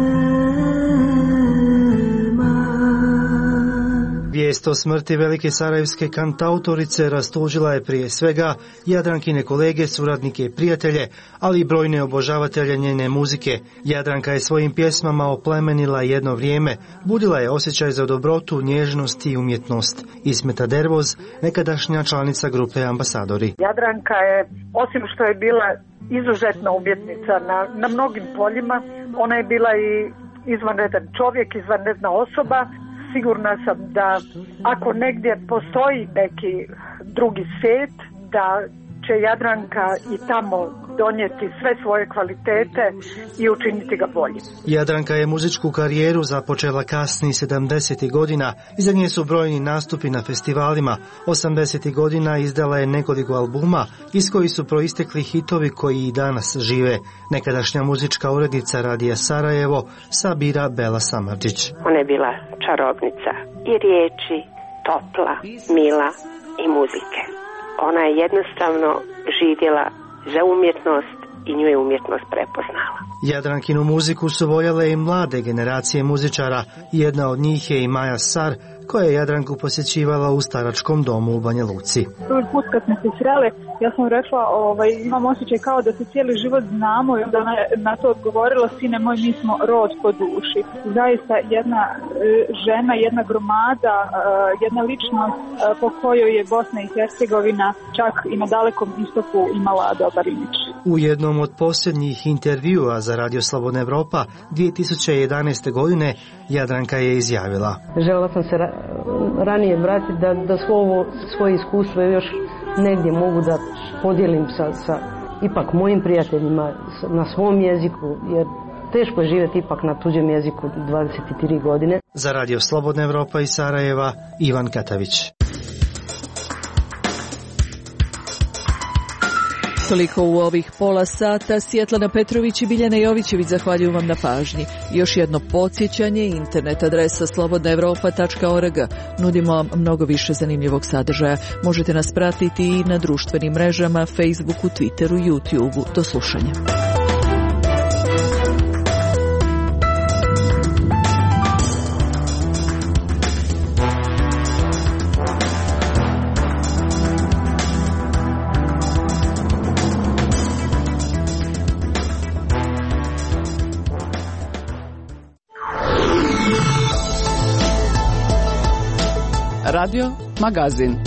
Vijest o smrti velike sarajevske kantautorice rastužila je prije svega Jadrankine kolege, suradnike i prijatelje, ali i brojne obožavatelje njene muzike. Jadranka je svojim pjesmama oplemenila jedno vrijeme, budila je osjećaj za dobrotu, nježnost i umjetnost. Ismeta Dervoz, nekadašnja članica grupe Ambasadori. Jadranka je, osim što je bila izuzetna umjetnica na mnogim poljima, ona je bila i izvanredan čovjek, izvanredna osoba. Sigurna sam da ako negdje postoji neki drugi svijet, da će Jadranka i tamo donijeti sve svoje kvalitete i učiniti ga boljim. Jadranka je muzičku karijeru započela kasni 70. godina. Iza nje su brojni nastupi na festivalima. 80. godina izdala je nekoliko albuma iz kojih su proistekli hitovi koji i danas žive. Nekadašnja muzička urednica Radija Sarajevo, Sabira Bela Samardžić. Ona je bila čarobnica i riječi, topla, mila i muzike. Ona je jednostavno živjela za umjetnost i nju je umjetnost prepoznala. Jadrankinu muziku su voljele i mlade generacije muzičara. Jedna od njih je i Maja Sar, koja je Jadranku posjećivala u staračkom domu u Banja Luci. Prvi put kad smo se sreli, ja sam rekla, imam osjećaj kao da se cijeli život znamo i onda ona je na to odgovorila, sine moj, mi smo rod po duši. Zaista jedna žena, jedna gromada, jedna ličnost po kojoj je Bosna i Hercegovina čak i na Dalekom istoku imala dobar imidž. U jednom od posljednjih intervjua za Radio Slobodna Evropa 2011. godine Jadranka je izjavila: željela sam se ranije vratiti da svoje iskustvo još negdje mogu da podijelim sa ipak mojim prijateljima na svom jeziku, jer teško je živjeti ipak na tuđem jeziku 23 godine. Za Radio Slobodna Evropa iz Sarajeva, Ivan Katavić. Toliko u ovih pola sata. Svjetlana Petrović i Biljana Jovićević zahvaljuju vam na pažnji. Još jedno podsjećanje, internet adresa slobodnaevropa.org. Nudimo vam mnogo više zanimljivog sadržaja. Možete nas pratiti i na društvenim mrežama, Facebooku, Twitteru, YouTubeu. Do slušanja. Radio Magazin.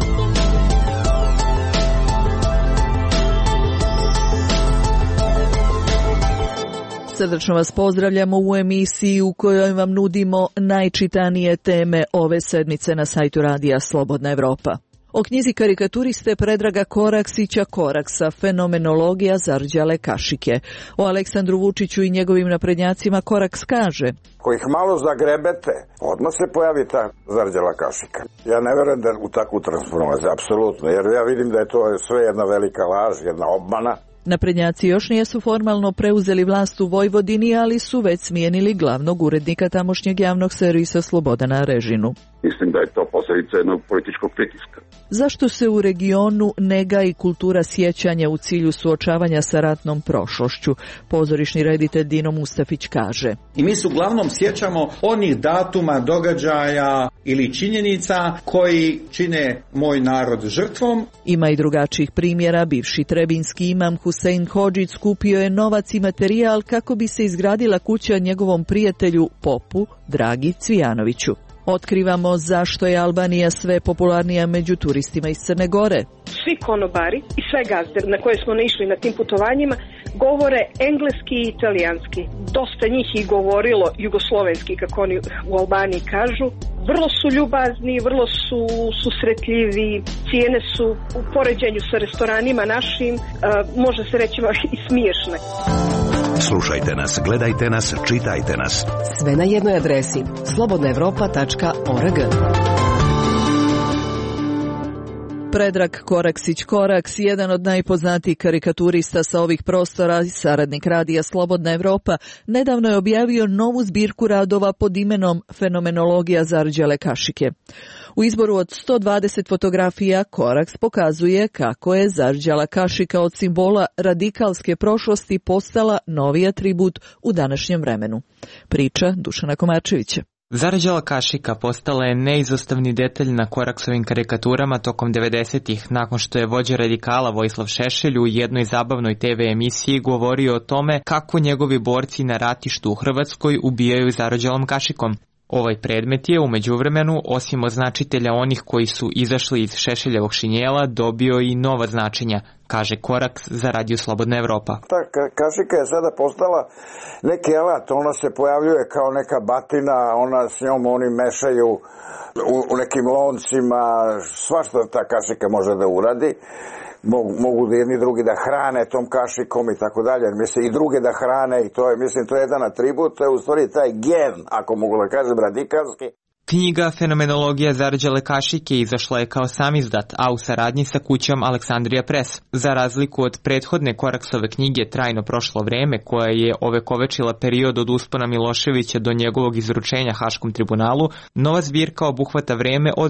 Srdačno vas pozdravljamo u emisiji u kojoj vam nudimo najčitanije teme ove sedmice na sajtu Radija Slobodna Evropa. O knjizi karikaturiste Predraga Koraksića Koraksa, fenomenologija Zarđale Kašike. O Aleksandru Vučiću i njegovim naprednjacima Koraks kaže: Ko ih malo zagrebete, odmah se pojavi ta Zarđala Kašika. Ja ne verujem da u takvu transformaciju, apsolutno, jer ja vidim da je to sve jedna velika laž, jedna obmana. Naprednjaci još nijesu formalno preuzeli vlast u Vojvodini, ali su već smijenili glavnog urednika tamošnjeg javnog servisa Slobodana Režinu. Mislim da je to posljedica jednog političkog pritiska. Zašto se u regionu nega i kultura sjećanja u cilju suočavanja sa ratnom prošlošću? Pozorišni reditelj Dino Mustafić kaže: I mi se uglavnom sjećamo onih datuma, događaja ili činjenica koji čine moj narod žrtvom. Ima i drugačijih primjera. Bivši trebinski imam Husein Hodžić skupio je novac i materijal kako bi se izgradila kuća njegovom prijatelju popu Dragi Cvijanoviću. Otkrivamo zašto je Albanija sve popularnija među turistima iz Crne Gore. Svi konobari i sve gazde na koje smo naišli na tim putovanjima govore engleski i italijanski. Dosta njih i govorilo jugoslovenski, kako oni u Albaniji kažu. Vrlo su ljubazni, vrlo su susretljivi, cijene su u poređenju sa restoranima našim, može se reći i smiješne. Slušajte nas, gledajte nas, čitajte nas. Sve na jednoj adresi slobodnaevropa.org. Predrag Koraksić Koraks, jedan od najpoznatijih karikaturista sa ovih prostora i saradnik Radija Slobodna Evropa, nedavno je objavio novu zbirku radova pod imenom Fenomenologija Zarđale Kašike. U izboru od 120 fotografija Koraks pokazuje kako je Zarđala Kašika od simbola radikalske prošlosti postala novi atribut u današnjem vremenu. Priča Dušana Komarčevića. Zarđala Kašika postala je neizostavni detalj na Koraksovim karikaturama tokom 90-ih, nakon što je vođa radikala Vojislav Šešelj u jednoj zabavnoj TV emisiji govorio o tome kako njegovi borci na ratištu u Hrvatskoj ubijaju Zarđalom Kašikom. Ovaj predmet je u međuvremenu, osim označitelja onih koji su izašli iz Šešeljevog šinjela, dobio i nova značenja, kaže Koraks za Radio Slobodna Evropa. Ta kašika je sada postala neki alat, ona se pojavljuje kao neka batina, ona s njom oni mešaju u nekim loncima, svašta ta kašika može da uradi. Mogu da jedni drugi da hrane tom kašikom i tako dalje, mislim i druge da hrane i to je, mislim, to je jedan atribut, to je u stvari taj gen, ako mogu da kažem, radikalski. Knjiga Fenomenologija Zarđale Kašike izašla je kao samizdat, a u saradnji sa kućom Aleksandrija Press. Za razliku od prethodne Koraksove knjige Trajno prošlo vreme, koja je ovekovečila period od uspona Miloševića do njegovog izručenja Haškom tribunalu, nova zbirka obuhvata vreme od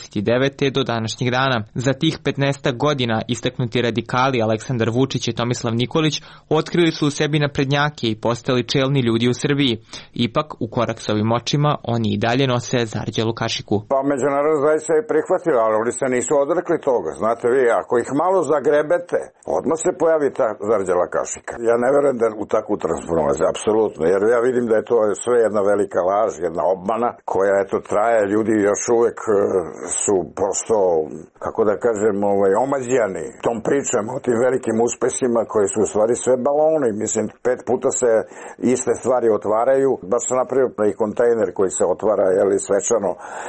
99. do današnjeg dana. Za tih 15 godina istaknuti radikali Aleksandar Vučić i Tomislav Nikolić otkrili su u sebi naprednjake i postali čelni ljudi u Srbiji. Ipak, u Koraksovim očima oni i dalje nose Zarđalu Kašiku. Pa međunarodna zajednica je prihvatila, ali oni se nisu odrekli toga. Znate vi, ako ih malo zagrebete, odmah se pojavi ta Zarđala Kašika. Ja ne verujem da u takvu transformaciju, apsolutno, jer ja vidim da je to sve jedna velika laž, jedna obmana, koja eto traje, ljudi još uvek su prosto, kako da kažem, omađijani tom pričam o tim velikim uspesima koji su u stvari sve baloni. Mislim, 5 puta se iste stvari otvaraju, baš se napravio i kontejner koji se otvara, jeli, svečano,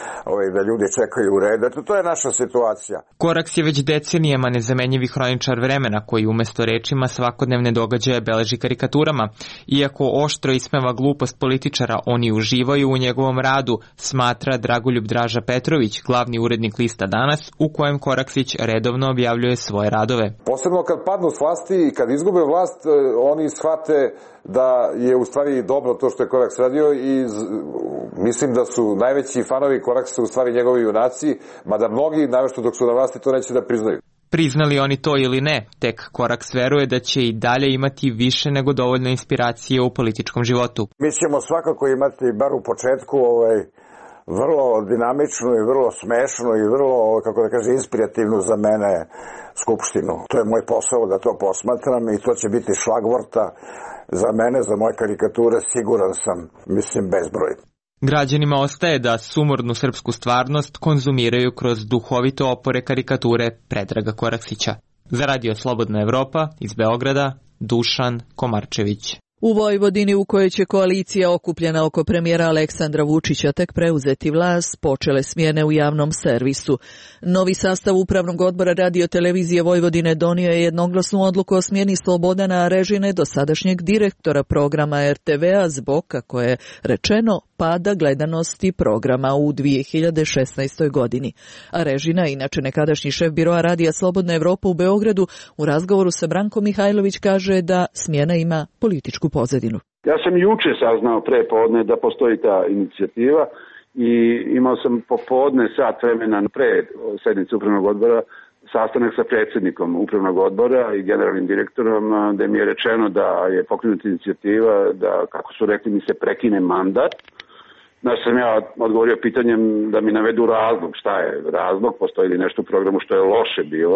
da ljudi čekaju u redu. To je naša situacija. Koraks je već decenijama nezamenjivi hroničar vremena koji umjesto rečima svakodnevne događaje beleži karikaturama. Iako oštro ismeva glupost političara, oni uživaju u njegovom radu, smatra Dragoljub Draža Petrović, glavni urednik lista Danas, u kojem Koraksić redovno objavljuje svoje radove. Posebno kad padnu s vlasti i kad izgube vlast, oni shvate da je u stvari dobro to što je Koraks radio i mislim da su najveći fanovi Koraksa u stvari njegovi junaci, mada mnogi, navešto dok su na vlasti, to neće da priznaju. Priznali oni to ili ne, tek Koraks veruje da će i dalje imati više nego dovoljno inspiracije u političkom životu. Mi ćemo svakako imati, bar u početku, vrlo dinamičnu i vrlo smešnu i vrlo, kako da kaže, inspirativnu za mene skupštinu. To je moj posao da to posmatram i to će biti šlagvorta za mene, za moje karikature, siguran sam, mislim, bezbroj. Građanima ostaje da sumornu srpsku stvarnost konzumiraju kroz duhovito opore karikature Predraga Koraksića. Za Radio Slobodna Evropa iz Beograda, Dušan Komarčević. U Vojvodini, u kojoj će koalicija okupljena oko premijera Aleksandra Vučića tek preuzeti vlast, počele smjene u javnom servisu. Novi sastav Upravnog odbora Radio Televizije Vojvodine donio je jednoglasnu odluku o smjeni Slobodana Arežine, dosadašnjeg direktora programa RTV-a, zbog, kako je rečeno, pada gledanosti programa u 2016. godini. Arežina, inače nekadašnji šef biroa Radija Slobodna Evropa u Beogradu, u razgovoru sa Brankom Mihajlović kaže da smjena ima političku pozadinu. Ja sam juče saznao pre podne da postoji ta inicijativa i imao sam popodne sat vremena pre sednice Upravnog odbora sastanak sa predsjednikom Upravnog odbora i generalnim direktorom, da mi je rečeno da je pokrenuta inicijativa da, kako su rekli, mi se prekine mandat. Znači sam ja odgovorio pitanjem da mi navedu razlog. Šta je razlog? Postoji li nešto u programu što je loše bilo?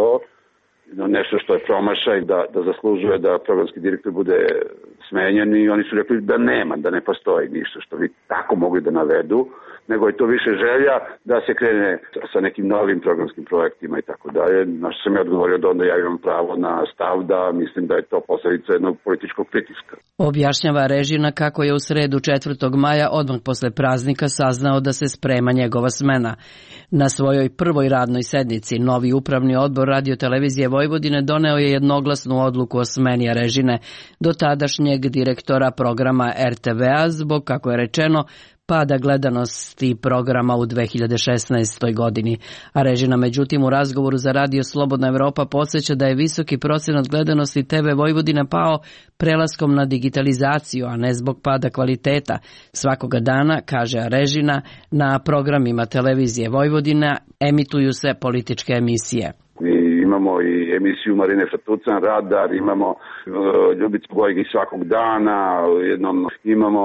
Nešto što je promašaj, da zaslužuje da programski direktor bude smenjen, i oni su rekli da nema, da ne postoji ništa što bi tako mogli da navedu, nego je to više želja da se krene sa nekim novim programskim projektima i tako dalje. Na što sam ja odgovorio da onda ja imam pravo na stav da mislim da je to posledica jednog političkog pritiska. Objašnjava Arežina kako je u sredu 4. maja odmah posle praznika saznao da se sprema njegova smena. Na svojoj prvoj radnoj sednici novi upravni odbor Radio Televizije Vojvodine doneo je jednoglasnu odluku o smeni Arežine, do tadašnjeg direktora programa RTV-a, zbog, kako je rečeno, pada gledanosti programa u 2016. godini. Arežina, međutim, u razgovoru za Radio Slobodna Evropa podsjeća da je visoki procenat gledanosti TV Vojvodina pao prelaskom na digitalizaciju, a ne zbog pada kvaliteta. Svakoga dana, kaže Arežina, na programima Televizije Vojvodina emituju se političke emisije. Imamo i emisiju Marine Fatucan, Radar, imamo Ljubicu Gojgi svakog dana, jednom imamo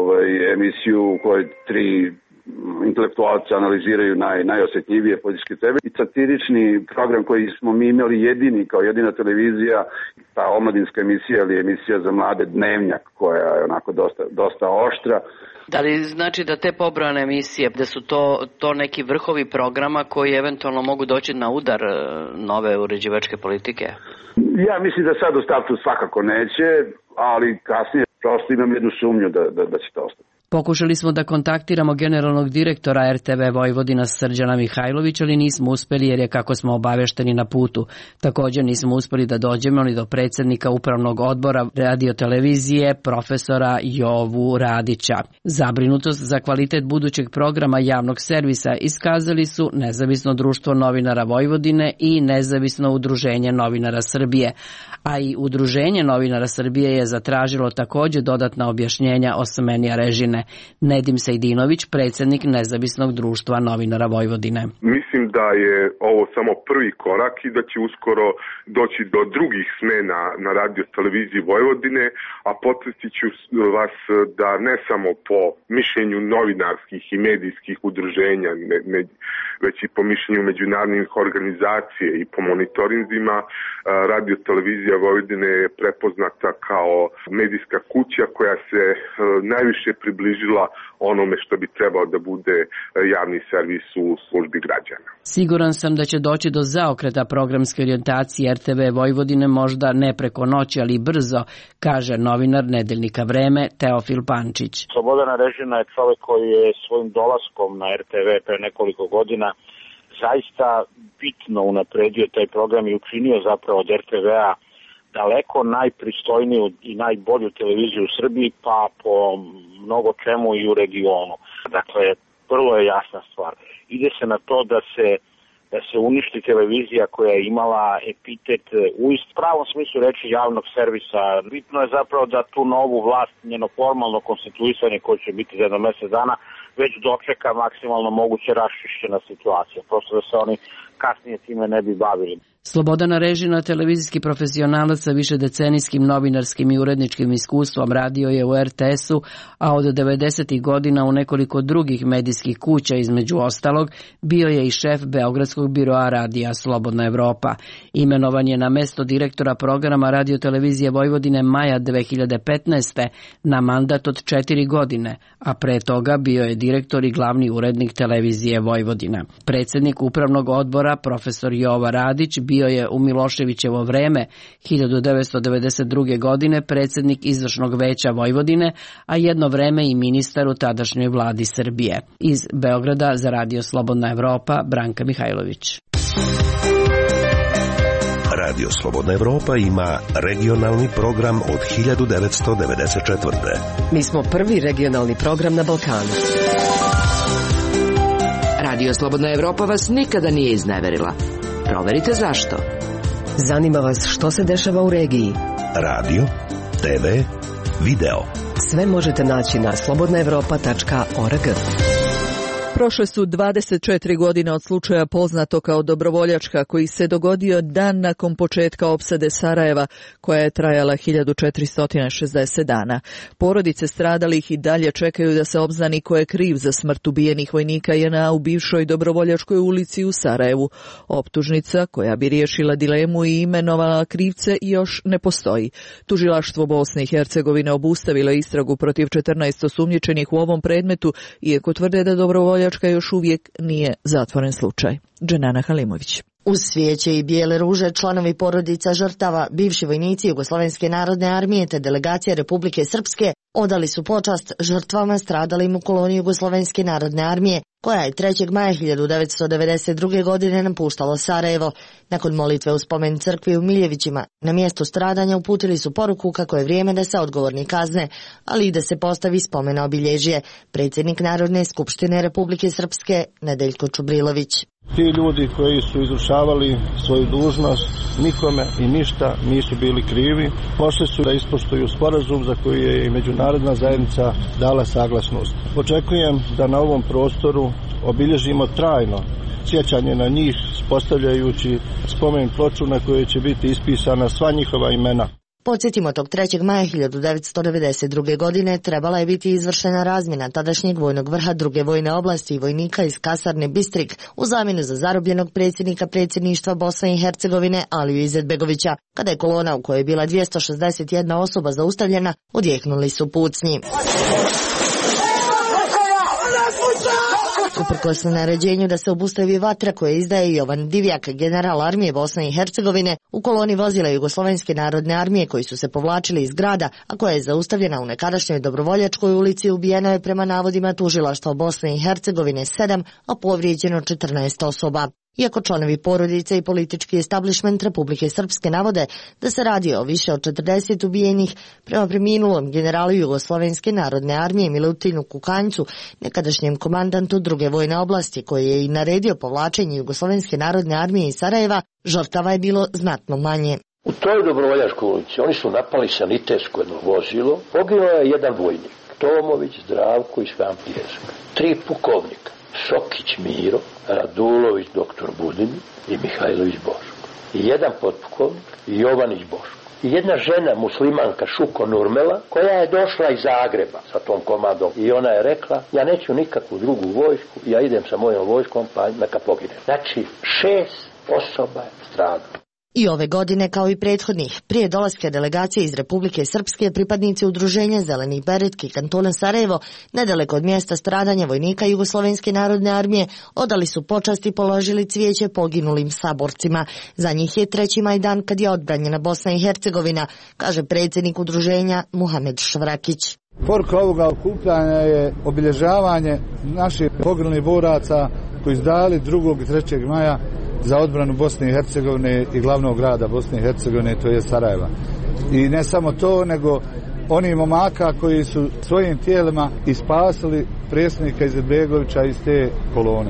emisiju u kojoj 3 intelektualca analiziraju najosjetljivije političke teme i satirični program koji smo mi imali jedini, kao jedina televizija, ta omladinska emisija ili emisija za mlade, Dnevnjak, koja je onako dosta oštra. Da li znači da te pobrojane emisije, da su to neki vrhovi programa koji eventualno mogu doći na udar nove uređivačke politike? Ja mislim da sad u startu svakako neće, ali kasnije prosto imam jednu sumnju da će to ostati. Pokušali smo da kontaktiramo generalnog direktora RTV Vojvodina Srđana Mihajlovića, ali nismo uspeli jer je, kako smo obavešteni, na putu. Također nismo uspeli da dođemo ni do predsjednika Upravnog odbora Radio Televizije, profesora Jovu Radića. Zabrinutost za kvalitet budućeg programa javnog servisa iskazali su Nezavisno društvo novinara Vojvodine i Nezavisno udruženje novinara Srbije, a i Udruženje novinara Srbije je zatražilo također dodatna objašnjenja o smeni Arežine. Nedim Sejdinović, predsjednik Nezavisnog društva novinara Vojvodine. Mislim da je ovo samo prvi korak i da će uskoro doći do drugih smena na Radio Televiziji Vojvodine, a podsjetit ću vas da ne samo po mišljenju novinarskih i medijskih udruženja, već i po mišljenju međunarodnih organizacije i po monitorinzima, Radio Televizija Vojvodine je prepoznata kao medijska kuća koja se najviše približila onome što bi trebao da bude javni servis u službi građana. Siguran sam da će doći do zaokreta programske orijentacije RTV Vojvodine, možda ne preko noći, ali brzo, kaže novinar Nedeljnika Vreme Teofil Pančić. Slobodan Arežina je čovjek koji je svojim dolaskom na RTV pre nekoliko godina zaista bitno unapredio taj program i učinio zapravo od RTV-a daleko najpristojniju i najbolju televiziju u Srbiji, pa po mnogo čemu i u regionu. Dakle, vrlo je jasna stvar. Ide se na to da se uništi televizija koja je imala epitet u pravom smislu reči javnog servisa. Bitno je zapravo da tu novu vlast, njeno formalno konstituisanje koje će biti za jedno mjesec dana, već dočeka maksimalno moguće raščišćena situacija. Prosto da se oni kasnije time ne bi bavili. Slobodana Režina, televizijski profesionalac sa višedecenijskim novinarskim i uredničkim iskustvom, radio je u RTS-u, a od 90. godina u nekoliko drugih medijskih kuća, između ostalog, bio je i šef Beogradskog biroa radija Slobodna Evropa. Imenovan je na mesto direktora programa radiotelevizije Vojvodine maja 2015. na mandat od 4 godine, a pre toga bio je direktor i glavni urednik televizije Vojvodina. Predsjednik upravnog odbora, profesor Jova Radić, bio je u Miloševićevo vreme 1992. godine predsjednik izvršnog veća Vojvodine, a jedno vreme i ministar u tadašnjoj vladi Srbije. Iz Beograda za Radio Slobodna Evropa, Branka Mihajlović. Radio Slobodna Evropa ima regionalni program od 1994. Mi smo prvi regionalni program na Balkanu. Radio Slobodna Evropa vas nikada nije izneverila. Proverite zašto. Zanima vas što se dešava u regiji. Radio, TV, video. Sve možete naći na slobodnaevropa.org. Prošle su 24 godine od slučaja poznato kao Dobrovoljačka, koji se dogodio dan nakon početka opsade Sarajeva, koja je trajala 1460 dana. Porodice stradalih i dalje čekaju da se obznani ko je kriv za smrt ubijenih vojnika JNA u bivšoj Dobrovoljačkoj ulici u Sarajevu. Optužnica koja bi riješila dilemu i imenovala krivce još ne postoji. Tužilaštvo Bosne i Hercegovine obustavilo istragu protiv 14 osumnjičenih u ovom predmetu, iako tvrde da Dobrovoljačka još uvijek nije zatvoren slučaj. Dženana Halimović. Uz svijeće i bijele ruže članovi porodica žrtava, bivši vojnici Jugoslovenske narodne armije te delegacije Republike Srpske odali su počast žrtvama stradalim u koloniji Jugoslovenske narodne armije, koja je 3. maja 1992. godine napuštalo Sarajevo. Nakon molitve u spomen crkvi u Miljevićima, na mjestu stradanja uputili su poruku kako je vrijeme da se odgovorni kazne, ali i da se postavi spomena obilježje, predsjednik Narodne skupštine Republike Srpske Nedeljko Čubrilović. Ti ljudi koji su izvršavali svoju dužnost nikome i ništa nisu bili krivi. Pošli su da ispoštuju sporazum za koji je i međunarodna zajednica dala saglasnost. Očekujem da na ovom prostoru obilježimo trajno sjećanje na njih, postavljajući spomen ploču na kojoj će biti ispisana sva njihova imena. Podsjetimo, tog 3. maja 1992. godine trebala je biti izvršena razmjena tadašnjeg vojnog vrha druge vojne oblasti i vojnika iz kasarne Bistrik u zamjenu za zarobljenog predsjednika predsjedništva Bosne i Hercegovine Aliju Izetbegovića. Kada je kolona u kojoj je bila 261 osoba zaustavljena, odjehnuli su pucnji. Uprkos naređenju da se obustavi vatra koje izdaje Jovan Divjak, general armije Bosne i Hercegovine, u koloni vozila Jugoslovenske narodne armije koji su se povlačili iz grada, a koja je zaustavljena u nekadašnjoj Dobrovoljačkoj ulici, ubijeno je prema navodima tužilaštva Bosne i Hercegovine 7, a povrijeđeno 14 osoba. Iako članovi porodice i politički establishment Republike Srpske navode da se radi o više od 40 ubijenih, prema preminulom generalu Jugoslovenske narodne armije Milutinu Kukanjcu, nekadašnjem komandantu druge vojne oblasti, koji je i naredio povlačenje Jugoslovenske narodne armije iz Sarajeva, žrtava je bilo znatno manje. U toj Dobrovoljačkoj ulici oni su napali sanitetsko jedno vozilo, poginuo je jedan vojnik, Tomović, Zdravko i Svan Pjesak, 3 pukovnika, Sokić Miro, Radulović doktor Budin i Mihajlović Boško. I jedan potpukovnik, Jovanić Boško. I jedna žena muslimanka Šuko Nurmela, koja je došla iz Zagreba sa tom komandom. I ona je rekla, ja neću nikakvu drugu vojsku, ja idem sa mojom vojskom, pa neka pogine. Znači, 6 osoba je stradalo. I ove godine, kao i prethodnih, prije dolaska delegacije iz Republike Srpske, pripadnici udruženja Zelenih beretki kantona Sarajevo, nedaleko od mjesta stradanja vojnika Jugoslovenske narodne armije, odali su počast i položili cvijeće poginulim saborcima. Za njih je 3. maj dan kad je odbranjena Bosna i Hercegovina, kaže predsjednik udruženja Muhamed Švrakić. Poruka ovoga okupljanja je obilježavanje naših poginulih boraca koji su dali 2. i 3. maja za odbranu Bosne i Hercegovine i glavnog grada Bosne i Hercegovine, to je Sarajeva. I ne samo to, nego oni momaka koji su svojim tijelima ispasili predsjednika Izetbegovića iz te kolone.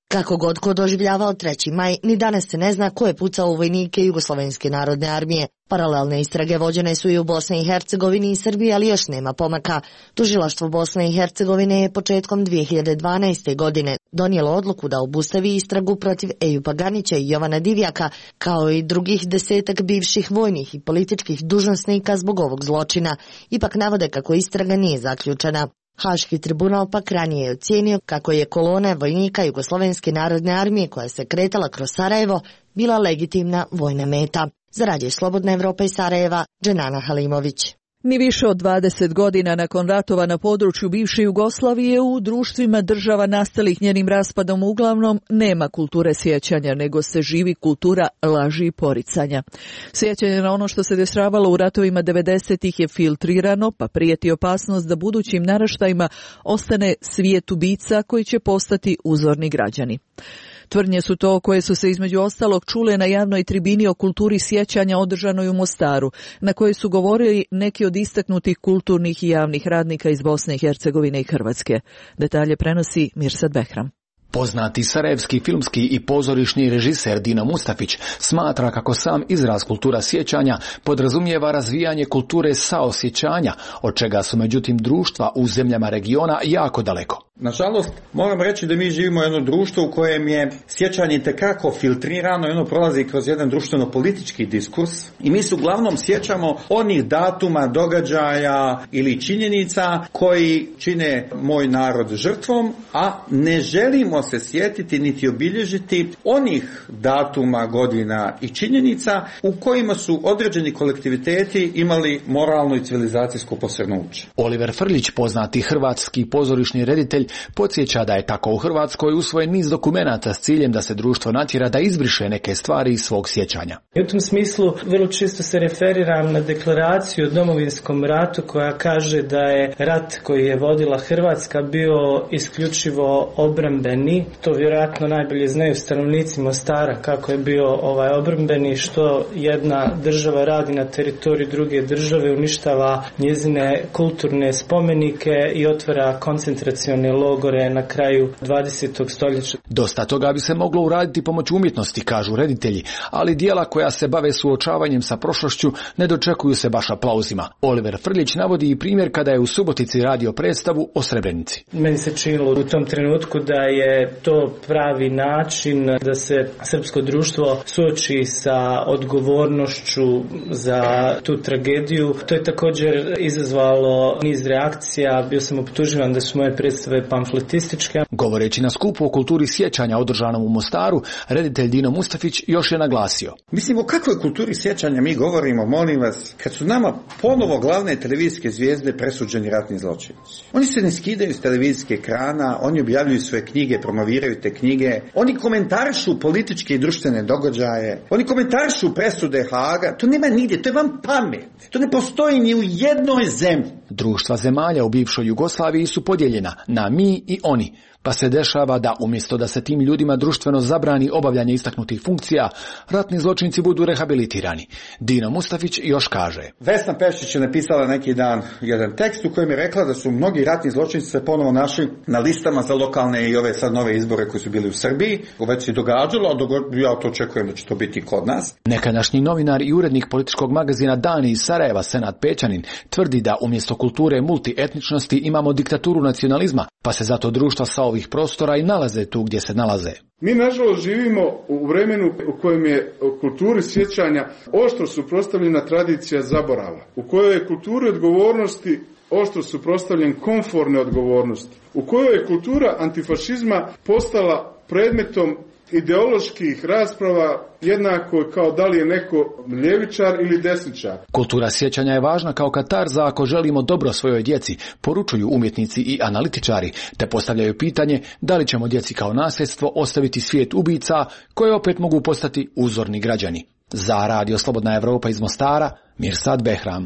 Kako god ko doživljavao 3. maj, ni danas se ne zna ko je pucao u vojnike Jugoslovenske narodne armije. Paralelne istrage vođene su i u Bosni i Hercegovini i Srbiji, ali još nema pomaka. Tužilaštvo Bosne i Hercegovine je početkom 2012. godine donijelo odluku da obustavi istragu protiv Ejupa Ganića i Jovana Divjaka, kao i drugih 10 bivših vojnih i političkih dužnosnika zbog ovog zločina. Ipak navode kako istraga nije zaključena. Haški tribunal pak ranije je ocijenio kako je kolona vojnika Jugoslovenske narodne armije koja se kretala kroz Sarajevo bila legitimna vojna meta. Za Radio Slobodna Evropa iz Sarajeva, Dženana Halimović. Ni više od 20 godina nakon ratova na području bivše Jugoslavije u društvima država nastalih njenim raspadom uglavnom nema kulture sjećanja, nego se živi kultura laži i poricanja. Sjećanje na ono što se dešavalo u ratovima 90-ih je filtrirano, pa prijeti opasnost da budućim naraštajima ostane svijet ubica koji će postati uzorni građani. Tvrdnje su to koje su se između ostalog čule na javnoj tribini o kulturi sjećanja održanoj u Mostaru, na kojoj su govorili neki od istaknutih kulturnih i javnih radnika iz Bosne i Hercegovine i Hrvatske. Detalje prenosi Mirsad Behram. Poznati sarajevski filmski i pozorišni režiser Dino Mustafić smatra kako sam izraz kultura sjećanja podrazumijeva razvijanje kulture saosjećanja, od čega su međutim društva u zemljama regiona jako daleko. Nažalost, moram reći da mi živimo u jedno društvo u kojem je sjećanje itekako filtrirano i ono prolazi kroz jedan društveno-politički diskurs i mi se uglavnom sjećamo onih datuma, događaja ili činjenica koji čine moj narod žrtvom, a ne želimo se sjetiti niti obilježiti onih datuma, godina i činjenica u kojima su određeni kolektiviteti imali moralno i civilizacijsko posrnuće. Oliver Frljić, poznati hrvatski pozorišni reditelj, podsjeća da je tako u Hrvatskoj usvojen niz dokumenata s ciljem da se društvo natjera da izbriše neke stvari iz svog sjećanja. U tom smislu vrlo često se referiram na deklaraciju o Domovinskom ratu koja kaže da je rat koji je vodila Hrvatska bio isključivo obrambeni. To vjerojatno najbolje znaju stanovnici Mostara kako je bio obrambeni, što jedna država radi na teritoriju druge države, uništava njezine kulturne spomenike i otvara koncentracione logore na kraju 20. stoljeća. Dosta toga bi se moglo uraditi pomoću umjetnosti, kažu reditelji, ali dijela koja se bave suočavanjem sa prošlošću ne dočekuju se baš aplauzima. Oliver Frljić navodi i primjer kada je u Subotici radio predstavu o Srebrenici. Meni se činilo u tom trenutku da je to pravi način da se srpsko društvo suoči sa odgovornošću za tu tragediju. To je također izazvalo niz reakcija. Bio sam optuživan da su moje predstave pamfletističke. Govoreći na skupu o kulturi sjećanja održanom u Mostaru, reditelj Dino Mustafić još je naglasio. Mislim, o kakvoj kulturi sjećanja mi govorimo, molim vas, kad su nama ponovo glavne televizijske zvijezde presuđeni ratni zločinci. Oni se ne skidaju s televizijske ekrana, oni objavljuju svoje knjige, promoviraju te knjige, oni komentarišu političke i društvene događaje, oni komentarišu presude Haaga, to nema nigdje, to je vam pamet. To ne postoji ni u jednoj zemlji. Društva zemalja u bivšoj Jugoslaviji su podijeljena na mi i oni, pa se dešava da umjesto da se tim ljudima društveno zabrani obavljanje istaknutih funkcija, ratni zločinci budu rehabilitirani. Dino Mustafić još kaže. Vesna Pešić je napisala neki dan jedan tekst u kojem je rekla da su mnogi ratni zločinci se ponovo našli na listama za lokalne i ove sad nove izbore koji su bili u Srbiji. Već se događalo, a ja to očekujem da će to biti kod nas. Nekadašnji novinar i urednik političkog magazina Dani iz Sarajeva, Senad Pećanin, tvrdi da umjesto kulture multietničnosti imamo diktaturu nacionalizma, pa se zato društva sa ovih prostora i nalaze tu gdje se nalaze. Mi nažalost živimo u vremenu u kojem je u kulturi sjećanja oštro suprotstavljena tradicija zaborava, u kojoj je kulturi odgovornosti oštro suprotstavljen komforne odgovornosti, u kojoj je kultura antifašizma postala predmetom ideoloških rasprava jednako kao da li je neko ljevičar ili desničar. Kultura sjećanja je važna kao katarza ako želimo dobro svojoj djeci, poručuju umjetnici i analitičari, te postavljaju pitanje da li ćemo djeci kao nasljedstvo ostaviti svijet ubica koje opet mogu postati uzorni građani. Za Radio Slobodna Evropa iz Mostara, Mirsad Behram.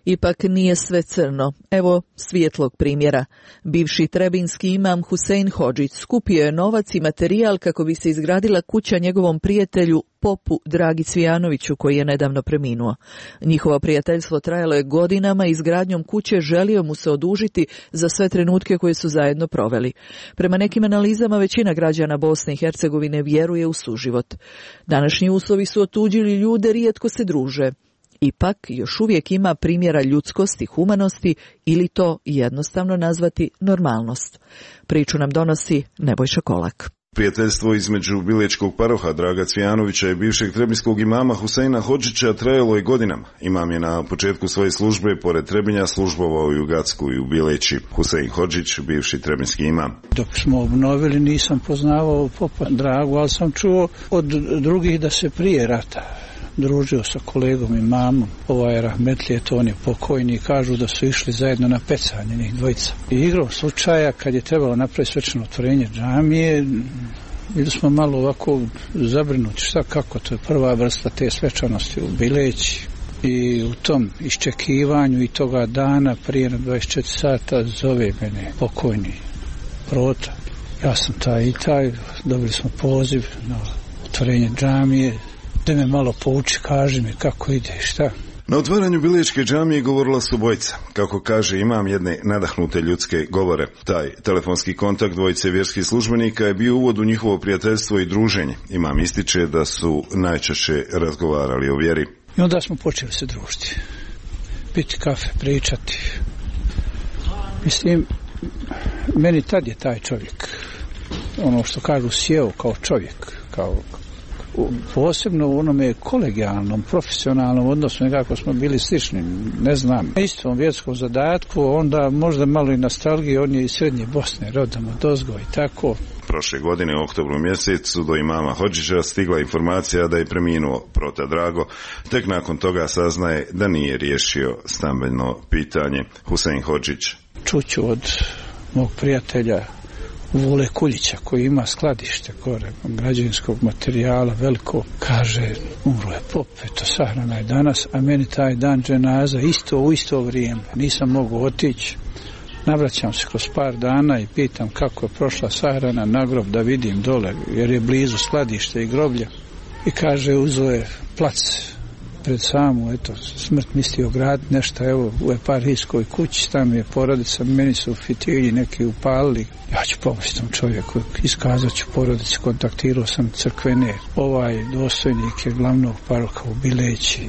Ipak nije sve crno. Evo svijetlog primjera. Bivši trebinski imam Husein Hodžić skupio je novac i materijal kako bi se izgradila kuća njegovom prijatelju popu Dragi Cvijanoviću koji je nedavno preminuo. Njihovo prijateljstvo trajalo je godinama i izgradnjom kuće želio mu se odužiti za sve trenutke koje su zajedno proveli. Prema nekim analizama većina građana Bosne i Hercegovine vjeruje u suživot. Današnji uslovi su otuđili ljude, rijetko se druže. Ipak još uvijek ima primjera ljudskosti, humanosti ili to jednostavno nazvati normalnost. Priču nam donosi Nebojša Kolak. Prijateljstvo između bilečkog paroha Draga Cvijanovića i bivšeg trebinskog imama Huseina Hodžića trajalo je godinama. Imam je na početku svoje službe pored Trebinja službovao i u Gacku i u Bileći. Husein Hodžić, bivši trebinski imam. Dok smo obnovili nisam poznavao popa Dragu, ali sam čuo od drugih da se prije rata družio sa kolegom imamom, rahmetlije, to on je pokojni, kažu da su išli zajedno na pecanje njih dvojica. I igrom slučaja, kad je trebalo napraviti svečano otvorenje džamije, bili smo malo ovako zabrinuti, šta kako, to je prva vrsta te svečanosti u Bileći. I u tom iščekivanju i toga dana prije na 24 sata zove mene pokojni Prota. Ja sam taj, dobili smo poziv na otvorenje džamije, da me malo pouči, kaži mi kako ide, šta. Na otvaranju Bilečke džamije govorila su dvojica. Kako kaže imam, jedne nadahnute ljudske govore. Taj telefonski kontakt dvojice vjerskih službenika je bio uvod u njihovo prijateljstvo i druženje. Imam ističe da su najčešće razgovarali o vjeri. I onda smo počeli se družiti. Piti kafe, pričati. Mislim, meni tad je taj čovjek, ono što kažu, sjeo kao čovjek, kao posebno u onome kolegijalnom, profesionalnom odnosu, nekako smo bili slični, ne znam, na istom vjerskom zadatku, onda možda malo i nostalgije, on je iz Srednje Bosne, rodom od ozgo i tako. Prošle godine u oktobru mjesecu do imama Hodžića stigla informacija da je preminuo Prota Drago, tek nakon toga saznaje da nije riješio stambeno pitanje. Husein Hodžić. Čuću od mog prijatelja Vule Kuljića koji ima skladište gore građevinskog materijala veliko, kaže umro je pop, eto sahrana je danas, a meni taj dan dženaza u isto vrijeme, nisam mogu otići. Navraćam se kroz par dana i pitam kako je prošla sahrana na grob da vidim dole jer je blizu skladište i groblja i kaže uzeo je plac pred samu, eto, smrt mislio graditi nešto, evo, u eparhijskoj kući, tamo je porodica, meni su fitilji neki upalili, ja ću pomoći tom čovjeku, iskazat ću porodici, kontaktirao sam crkvene, dostojnik je glavnog paroha u Bileći,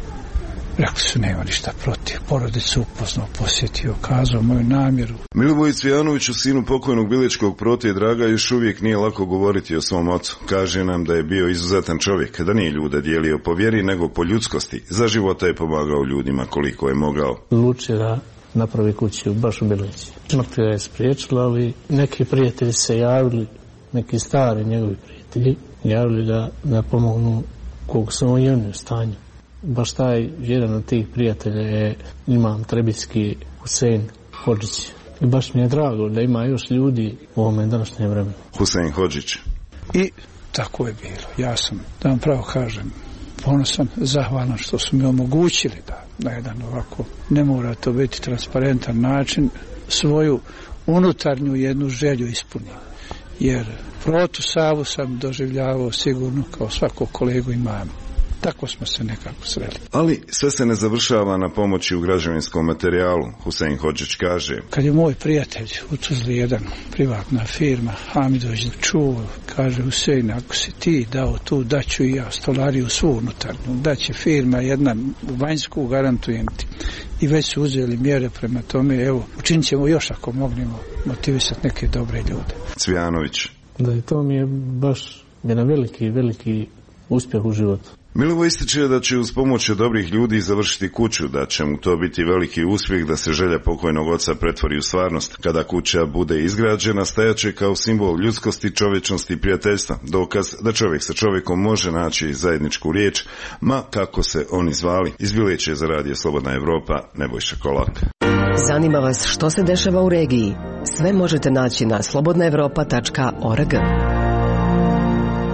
rekli su nema ništa protiv, porodicu upoznao, posjetio, kazao moju namjeru. Milivoju Cvijanoviću, sinu pokojnog bilečkog Prote Draga, još uvijek nije lako govoriti o svom ocu. Kaže nam da je bio izuzetan čovjek, da nije ljude dijelio po vjeri, nego po ljudskosti. Za života je pomagao ljudima koliko je mogao. Luče da napravi kuću baš u Bileći. Smrt ga je spriječila, ali neki prijatelji se javili, neki stari njegovi prijatelji, javili da pomognu koliko su oni u stanju. Baš taj jedan od tih prijatelja je imam trebinski Husein Hodžić. I baš mi je drago da ima još ljudi u ovome današnjem vremenu. Husein Hodžić. I tako je bilo. Ja sam, da vam pravo kažem, ponosan, zahvalan što su mi omogućili da na jedan ovako, ne mora to biti transparentan način, svoju unutarnju jednu želju ispunim. Jer Protu Savu sam doživljavao sigurno kao svakog kolegu imam. Tako smo se nekako sreli. Ali sve se ne završava na pomoći u građevinskom materijalu. Husein Hodžić kaže. Kad je moj prijatelj u Tuzli, jedan privatna firma, Hamidović čuo, kaže Husein, ako si ti dao tu, daću i ja stolariju svu unutarnju, daće firma jedna u vanjsku, garantujem ti. I već su uzeli mjere prema tome, evo, učinit ćemo još ako mognemo motivisati neke dobre ljude. Cvijanović. Da je to mi je baš jedan veliki uspjeh u životu. Milivo ističe da će uz pomoć dobrih ljudi završiti kuću, da će mu to biti veliki uspjeh da se želja pokojnog oca pretvori u stvarnost. Kada kuća bude izgrađena, stajaće kao simbol ljudskosti, čovječnosti i prijateljstva. Dokaz da čovjek sa čovjekom može naći zajedničku riječ, ma kako se oni zvali. Iz Bileće za radio Slobodna Evropa, Nebojša Kolak. Zanima vas što se dešava u regiji? Sve možete naći na slobodnaevropa.org.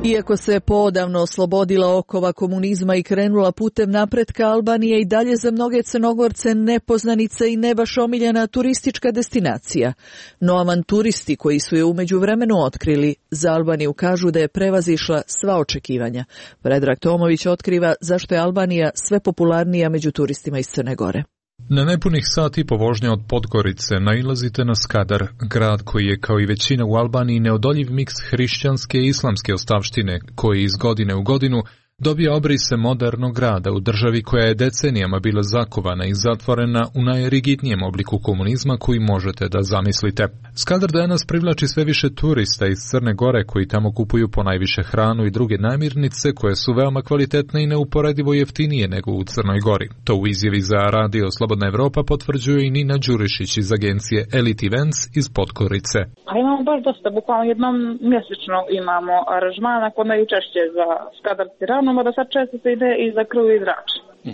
Iako se poodavno oslobodila okova komunizma i krenula putem napretka, Albanija i dalje za mnoge Crnogorce nepoznanica i ne baš omiljena turistička destinacija. No avanturisti koji su je u međuvremenu otkrili, za Albaniju kažu da je prevazišla sva očekivanja. Predrag Tomović otkriva zašto je Albanija sve popularnija među turistima iz Crne Gore. Na nepunih sat i po vožnje od Podgorice nailazite na Skadar, grad koji je kao i većina u Albaniji neodoljiv miks hrišćanske i islamske ostavštine, koji iz godine u godinu dobija obrise modernog grada u državi koja je decenijama bila zakovana i zatvorena u najrigidnijem obliku komunizma koji možete da zamislite. Skadar danas privlači sve više turista iz Crne Gore koji tamo kupuju ponajviše hranu i druge namirnice koje su veoma kvalitetne i neuporedivo jeftinije nego u Crnoj Gori. To u izjavi za radio Slobodna Evropa potvrđuje i Nina Đurišić iz agencije Elite Events iz Podgorice. A imamo baš dosta, bukvalno jednom mjesečno imamo aranžmana kod najčešće za Skadar Tiranu, da sad često se ide i za Krv i Drač.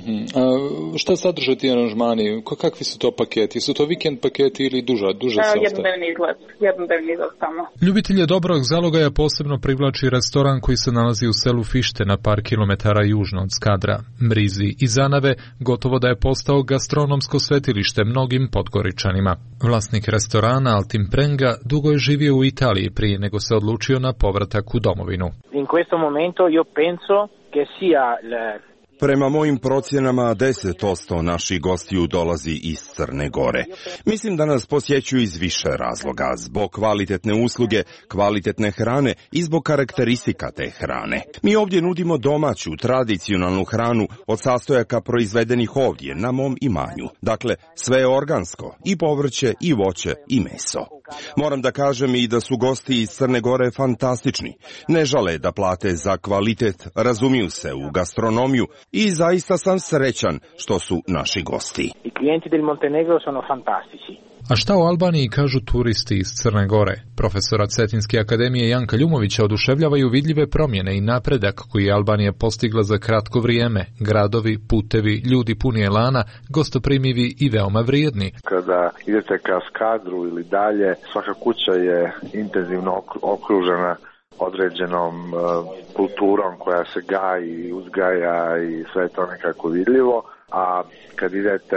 A šta sadrže ti aranžmani? Kakvi su to paketi? Su to vikend paketi ili duže se ostaje? Jednodnevni izlet tamo. Ljubitelje dobrog zalogaja posebno privlači restoran koji se nalazi u selu Fište na par kilometara južno od Skadra. Mrizi i zanave gotovo da je postao gastronomsko svetilište mnogim Podgoričanima. Vlasnik restorana Altim Prenga dugo je živio u Italiji prije nego se odlučio na povratak u domovinu. In questo momento io penso che sia Prema mojim procjenama 10% naših gostiju dolazi iz Crne Gore. Mislim da nas posjećuju iz više razloga, zbog kvalitetne usluge, kvalitetne hrane i zbog karakteristika te hrane. Mi ovdje nudimo domaću, tradicionalnu hranu od sastojaka proizvedenih ovdje, na mom imanju. Dakle, sve je organsko, i povrće, i voće, i meso. Moram da kažem i da su gosti iz Crne Gore fantastični. Ne žale da plate za kvalitet, razumiju se u gastronomiju i zaista sam srećan što su naši gosti. I klijenti del Montenegro sono fantastici. A šta o Albaniji kažu turisti iz Crne Gore? Profesora Cetinske akademije Janka Ljumovića oduševljavaju vidljive promjene i napredak koji je Albanija postigla za kratko vrijeme. Gradovi, putevi, ljudi puni elana, gostoprimivi i veoma vrijedni. Kada idete ka Skadru ili dalje, svaka kuća je intenzivno okružena određenom kulturom koja se gaji i uzgaja i sve to nekako vidljivo. A kad idete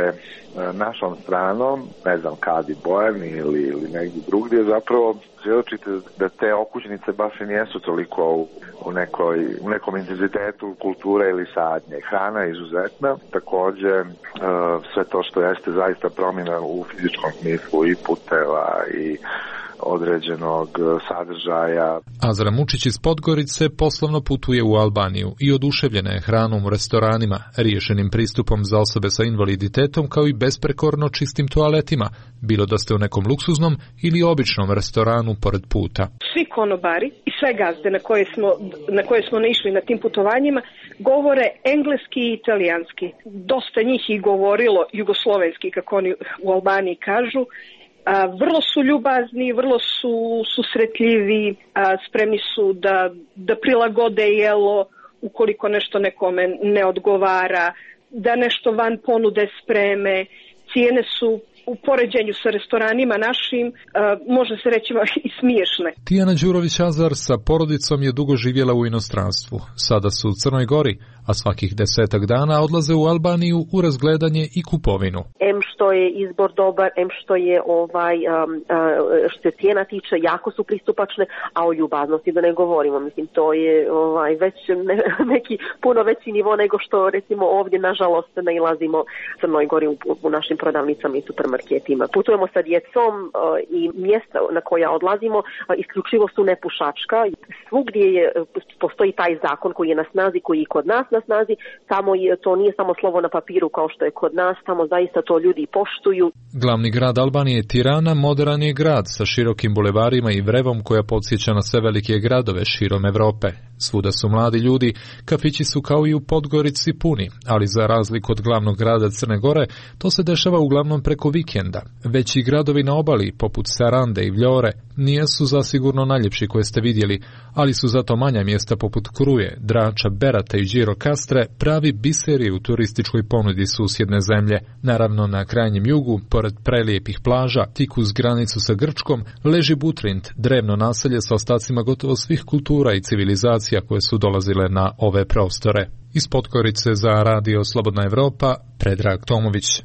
našom stranom, ne znam, Kadi Bojani ili negdje drugdje, zapravo svjedočite da te okućnice baš i nijesu toliko u nekom intenzitetu kulture ili sadnje. Hrana je izuzetna, također sve to što jeste zaista promjena u fizičkom smislu i puteva i određenog sadržaja. Azra Mučić iz Podgorice poslovno putuje u Albaniju i oduševljena je hranom u restoranima, riješenim pristupom za osobe sa invaliditetom kao i besprekorno čistim toaletima, bilo da ste u nekom luksuznom ili običnom restoranu pored puta. Svi konobari i sve gazde na koje smo naišli na tim putovanjima govore engleski i italijanski. Dosta njih i govorilo jugoslovenski, kako oni u Albaniji kažu. Vrlo su ljubazni, vrlo su susretljivi, spremni su da prilagode jelo ukoliko nešto nekome ne odgovara, da nešto van ponude spreme. Cijene su u poređenju sa restoranima našim, može se reći i smiješne. Tijana Đurović-Azar sa porodicom je dugo živjela u inostranstvu. Sada su u Crnoj Gori, a svakih 10 dana odlaze u Albaniju u razgledanje i kupovinu. Em što je izbor dobar, em što je što se cijena tiče, jako su pristupačne, a o ljubaznosti da ne govorimo. Mislim, to je već neki puno veći nivo nego što recimo ovdje nažalost nailazimo u Crnoj Gori u našim prodavnicama i supermarketima. Putujemo sa djecom i mjesta na koja odlazimo isključivo su nepušačka. Svugdje postoji taj zakon koji je na snazi, koji je kod nas na snazi, tamo to nije samo slovo na papiru kao što je kod nas, tamo zaista to ljudi poštuju. Glavni grad Albanije, Tirana, moderan je grad sa širokim bulevarima i vrevom koja podsjeća na sve velike gradove širom Evrope. Svuda su mladi ljudi, kafići su kao i u Podgorici puni, ali za razliku od glavnog grada Crne Gore, to se dešava uglavnom preko vikenda. Veći gradovi na obali, poput Sarande i Vljore, nijesu zasigurno najljepši koje ste vidjeli, ali su zato manja mjesta poput Kruje, Drača, Berata i Đirokastre pravi biseri u turističkoj ponudi susjedne zemlje. Naravno, na krajnjem jugu, pored prelijepih plaža, tik uz granicu sa Grčkom, leži Butrint, drevno naselje sa ostacima gotovo svih kultura i civilizacija koje su dolazile na ove prostore. Iz Podgorice za Radio Slobodna Evropa, Predrag Tomović.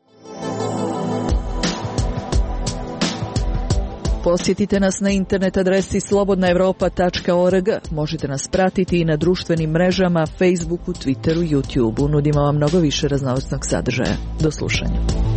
Posjetite nas na internet adresi slobodnaevropa.org. Možete nas pratiti i na društvenim mrežama, Facebooku, Twitteru, YouTubeu. Nudimo vam mnogo više raznovrsnog sadržaja. Do slušanja.